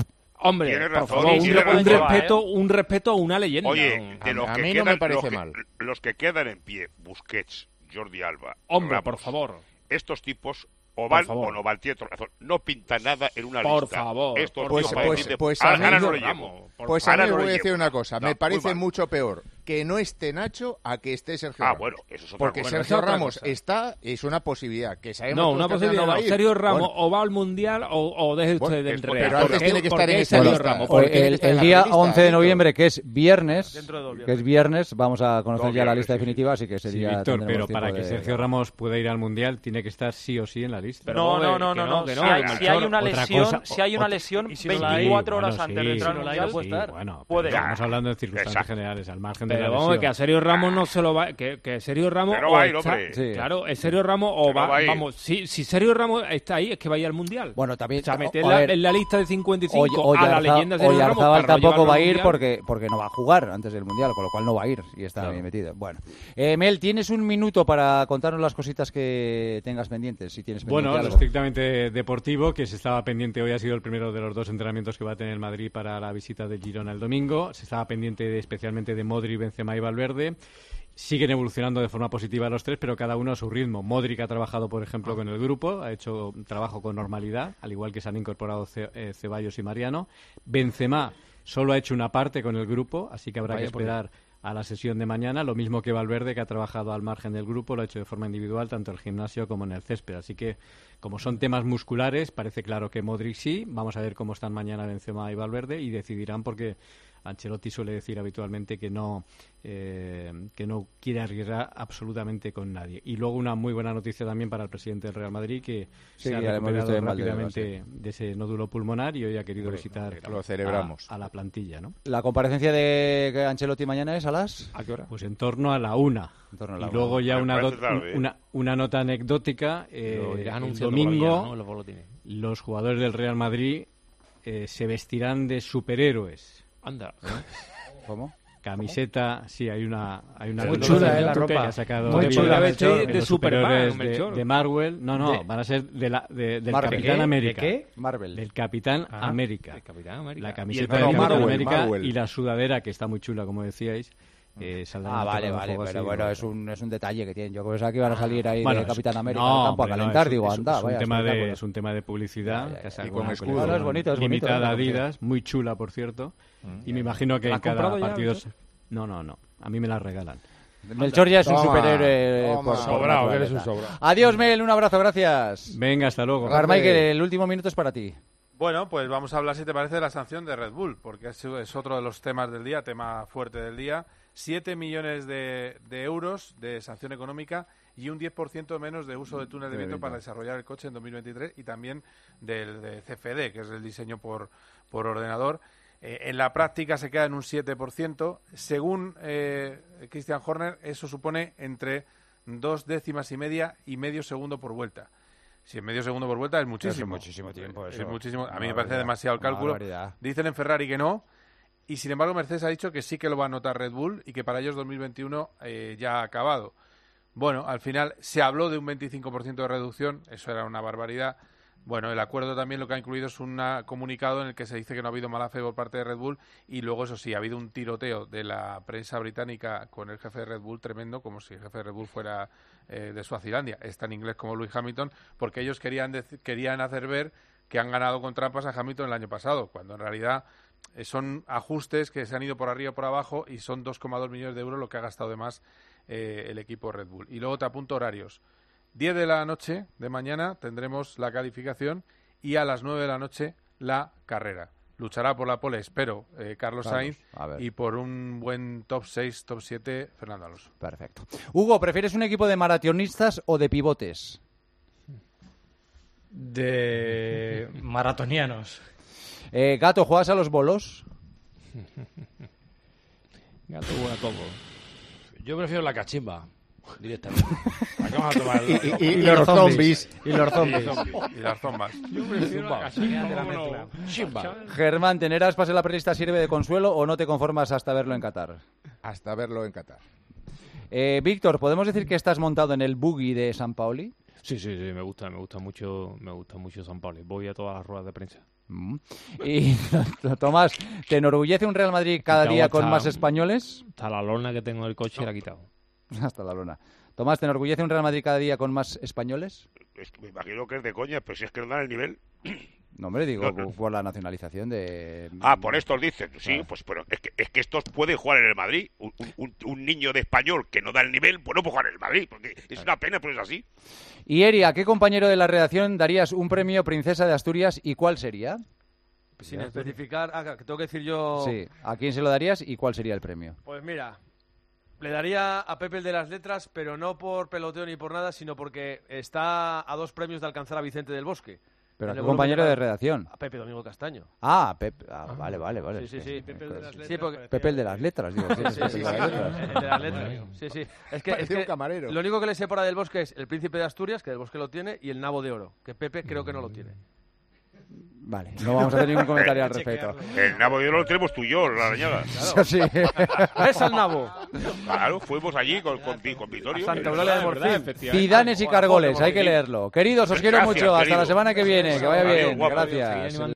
Hombre, Tienes por razón, favor, un respeto a una leyenda. Oye, de los a que mí quedan, no me parece mal. Los que quedan en pie, Busquets, Jordi Alba, Hombre, Ramos, por favor. Estos tipos o van favor. o no van, tiene toda razón. No pintan nada en una Por lista. favor. Estos Pues tíos a ahora mí no no le Ramos, llevo. Pues a Ahora mí no os voy le a decir llevo. una cosa. No, Me muy parece mal. mucho peor que no esté Nacho a que esté Sergio Ah, Ramos. bueno, eso es otra Porque cosa. Sergio Bueno, esa es otra Ramos cosa. está, es una posibilidad. Que sabemos No, todos una que al final posibilidad. no va a ir. Sergio Ramos Bueno, o va al Mundial o deje usted Bueno, del pero Real. antes ¿Por qué? tiene que estar ¿Por qué en esa Sergio lista? Ramos? Porque Porque tiene que estar El en la día lista, 11 de Víctor. noviembre, que es viernes, Dentro de 2 viernes. que es viernes, vamos a conocer Dos ya la viernes, lista sí. definitiva, así que Sí, sería... Víctor, tendremos pero tiempo para que de- Sergio Ramos pueda ir al Mundial tiene que estar sí o sí en la lista. Pero No, vamos a no, ver, no, no. que Si no, hay, Melchor. si hay una Otra lesión, cosa- si hay una lesión, y si no la hay, 24 horas bueno, antes de sí, entrar al si no la hay, Mundial, no puede estar. Bueno, puede. pero estamos hablando de circunstancias Exacto. generales, al margen de Pero la vamos a ver, que a lesión. Sergio Ramos no se lo va... Que Sergio Ramos... Que no o va a ir, está- hombre. Sí. Claro, es Sergio Ramos o Que no va... va a ir. Vamos, si Sergio Ramos está ahí, es que va a ir al Mundial. Bueno, también... O sea, a meterla ver, en la lista de 55 a la Oyarzabal- leyenda Sergio Ramos Oyarzabal para no tampoco llevarlo va a al ir Mundial. porque no va a jugar antes del Mundial, con lo cual no va a ir y está bien metido. Bueno, Mel, tienes un minuto para contarnos las cositas que tengas pendientes, si tienes pendiente Bueno, lo algo. estrictamente deportivo, que se estaba pendiente, hoy ha sido el primero de los dos entrenamientos que va a tener el Madrid para la visita de Girona el domingo. Se estaba pendiente especialmente de Modric, Benzema y Valverde. Siguen evolucionando de forma positiva los tres, pero cada uno a su ritmo. Modric ha trabajado, por ejemplo, con el grupo, ha hecho un trabajo con normalidad, al igual que se han incorporado Ceballos y Mariano. Benzema solo ha hecho una parte con el grupo, así que habrá que esperar a la sesión de mañana. Lo mismo que Valverde, que ha trabajado al margen del grupo, lo ha hecho de forma individual, tanto en el gimnasio como en el césped. Así que, como son temas musculares, parece claro que Modric sí. Vamos a ver cómo están mañana Benzema y Valverde y decidirán, porque Ancelotti suele decir habitualmente que no quiere arriesgar absolutamente con nadie. Y luego una muy buena noticia también para el presidente del Real Madrid, que Sí, se ha ya lo hemos visto recuperado en Valdebeba, rápidamente de ese nódulo pulmonar y hoy ha querido visitar lo celebramos. a la plantilla, ¿no? La comparecencia de Ancelotti mañana es a las... ¿A qué hora? Pues en torno a la 1. En torno a la Y una. luego ya Me una, parece tarde, una nota anecdótica. Lo irás El anunciando por la domingo mañana, ¿no? Los boletines. los jugadores del Real Madrid se vestirán de superhéroes. Anda. ¿Cómo? Camiseta, sí, hay una Muy chula, la ropa. que ha sacado Muy Bill, chula, Melchor, de los Superman, superhéroes Melchor. de Marvel. No, De- van a ser del Marvel. Capitán ¿De América. qué? Marvel. Del Capitán Ah, América. del Capitán América. La Y camiseta el del Capitán Marvel, América Marvel. y la sudadera, que está muy chula, como decíais. Saldrán Ah, a vale, tocar vale, fuego pero así, bueno, es un detalle que tienen. Yo pensaba que iban a salir ahí Bueno, de Capitán América no, al campo a hombre, no, calentar, es- digo, es- anda, es un vaya tema espectáculo. es un tema de publicidad, Ya, ya, que ha ya. sacado Y con una escudo. colección No, es bonito, es bonito, limitada es bonito. Adidas, muy chula, por cierto, y me imagino que ¿La en has cada comprado ya, partido... Melchor? No, a mí me la regalan. Melchor ya es un Toma, superhéroe toma. por Sobrado, que naturaleza. eres un sobrado. Adiós, Mel, un abrazo, gracias. Venga, hasta luego. Carmichael, el último minuto es para ti. Bueno, pues vamos a hablar, si te parece, de la sanción de Red Bull, porque es otro de los temas del día, tema fuerte del día. 7 millones de euros de sanción económica y un 10% menos de uso de túnel de viento para desarrollar el coche en 2023 y también del de CFD, que es el diseño por ordenador. En la práctica se queda en un 7%. Según Christian Horner, eso supone entre 2 décimas y media y medio segundo por vuelta. Si en medio segundo por vuelta es muchísimo. Es muchísimo tiempo, Es eso. muchísimo. A mí Una me parece barbaridad, demasiado el una cálculo. barbaridad. Dicen en Ferrari que no. Y sin embargo, Mercedes ha dicho que sí que lo va a notar Red Bull y que para ellos 2021 ya ha acabado. Bueno, al final se habló de un 25% de reducción. Eso era una barbaridad. Bueno, el acuerdo también lo que ha incluido es un comunicado en el que se dice que no ha habido mala fe por parte de Red Bull y luego, eso sí, ha habido un tiroteo de la prensa británica con el jefe de Red Bull tremendo, como si el jefe de Red Bull fuera de Suazilandia. Está en inglés como Lewis Hamilton, porque ellos querían hacer ver que han ganado con trampas a Hamilton el año pasado, cuando en realidad son ajustes que se han ido por arriba y por abajo y son 2,2 millones de euros lo que ha gastado de más el equipo Red Bull. Y luego te apunto horarios. 10 de la noche de mañana tendremos la calificación y a las 9 de la noche la carrera. Luchará por la pole, espero, Carlos Sainz, a ver. y por un buen top 6, top 7, Fernando Alonso. Perfecto. Hugo, ¿prefieres un equipo de maratonistas o de pivotes? De maratonianos. Gato, ¿juegas a los bolos? Gato juega todo. Yo prefiero la cachimba, directamente. Aquí vamos a tomar Y los zombies. Y los zombies. Y las zombas. Yo prefiero la cachimba de la mezcla. Chimba. Germán, ¿tener aspas en la prelista sirve de consuelo o no te conformas hasta verlo en Qatar? Hasta verlo en Qatar. Víctor, ¿podemos decir que estás montado en el buggy de San Paoli? Sí, me gusta mucho San Pablo. Voy a todas las ruedas de prensa. Y Tomás, ¿te enorgullece un Real Madrid cada día con más españoles? Hasta la lona que tengo del coche la he quitado. Hasta la lona. Tomás, ¿te enorgullece un Real Madrid cada día con más españoles? Me imagino que es de coña, pero si es que no dan el nivel. No, hombre, digo, por la nacionalización de... Por estos dicen. Sí, pues pero es que estos pueden jugar en el Madrid. Un niño de español que no da el nivel, pues no puede jugar en el Madrid, porque es una pena, pero es así. Y Eri, ¿a qué compañero de la redacción darías un premio Princesa de Asturias y cuál sería? Sin especificar, que tengo que decir yo... Sí, ¿a quién se lo darías y cuál sería el premio? Pues mira, le daría a Pepe el de las letras, pero no por peloteo ni por nada, sino porque está a 2 premios de alcanzar a Vicente del Bosque. Pero a qué compañero de redacción. A Pepe Domingo Castaño. Pepe. Vale. Sí. Pepe el de las letras, digo. Sí, el de las letras. Sí. Es que un camarero. Lo único que le separa del Bosque es el Príncipe de Asturias, que del Bosque lo tiene, y el Nabo de Oro, que Pepe creo que no lo tiene. Vale, no vamos a hacer ningún comentario al respecto. El Nabo de Oro lo tenemos tú y yo, la arañada. Claro. Sí. ¿Ves al Nabo? Claro, fuimos allí con Vittorio. Santa Eulalia de Morfín. Zidanes y Cargoles, hay que leerlo. Queridos, os quiero mucho. Hasta la semana que viene. Que vaya bien. Gracias.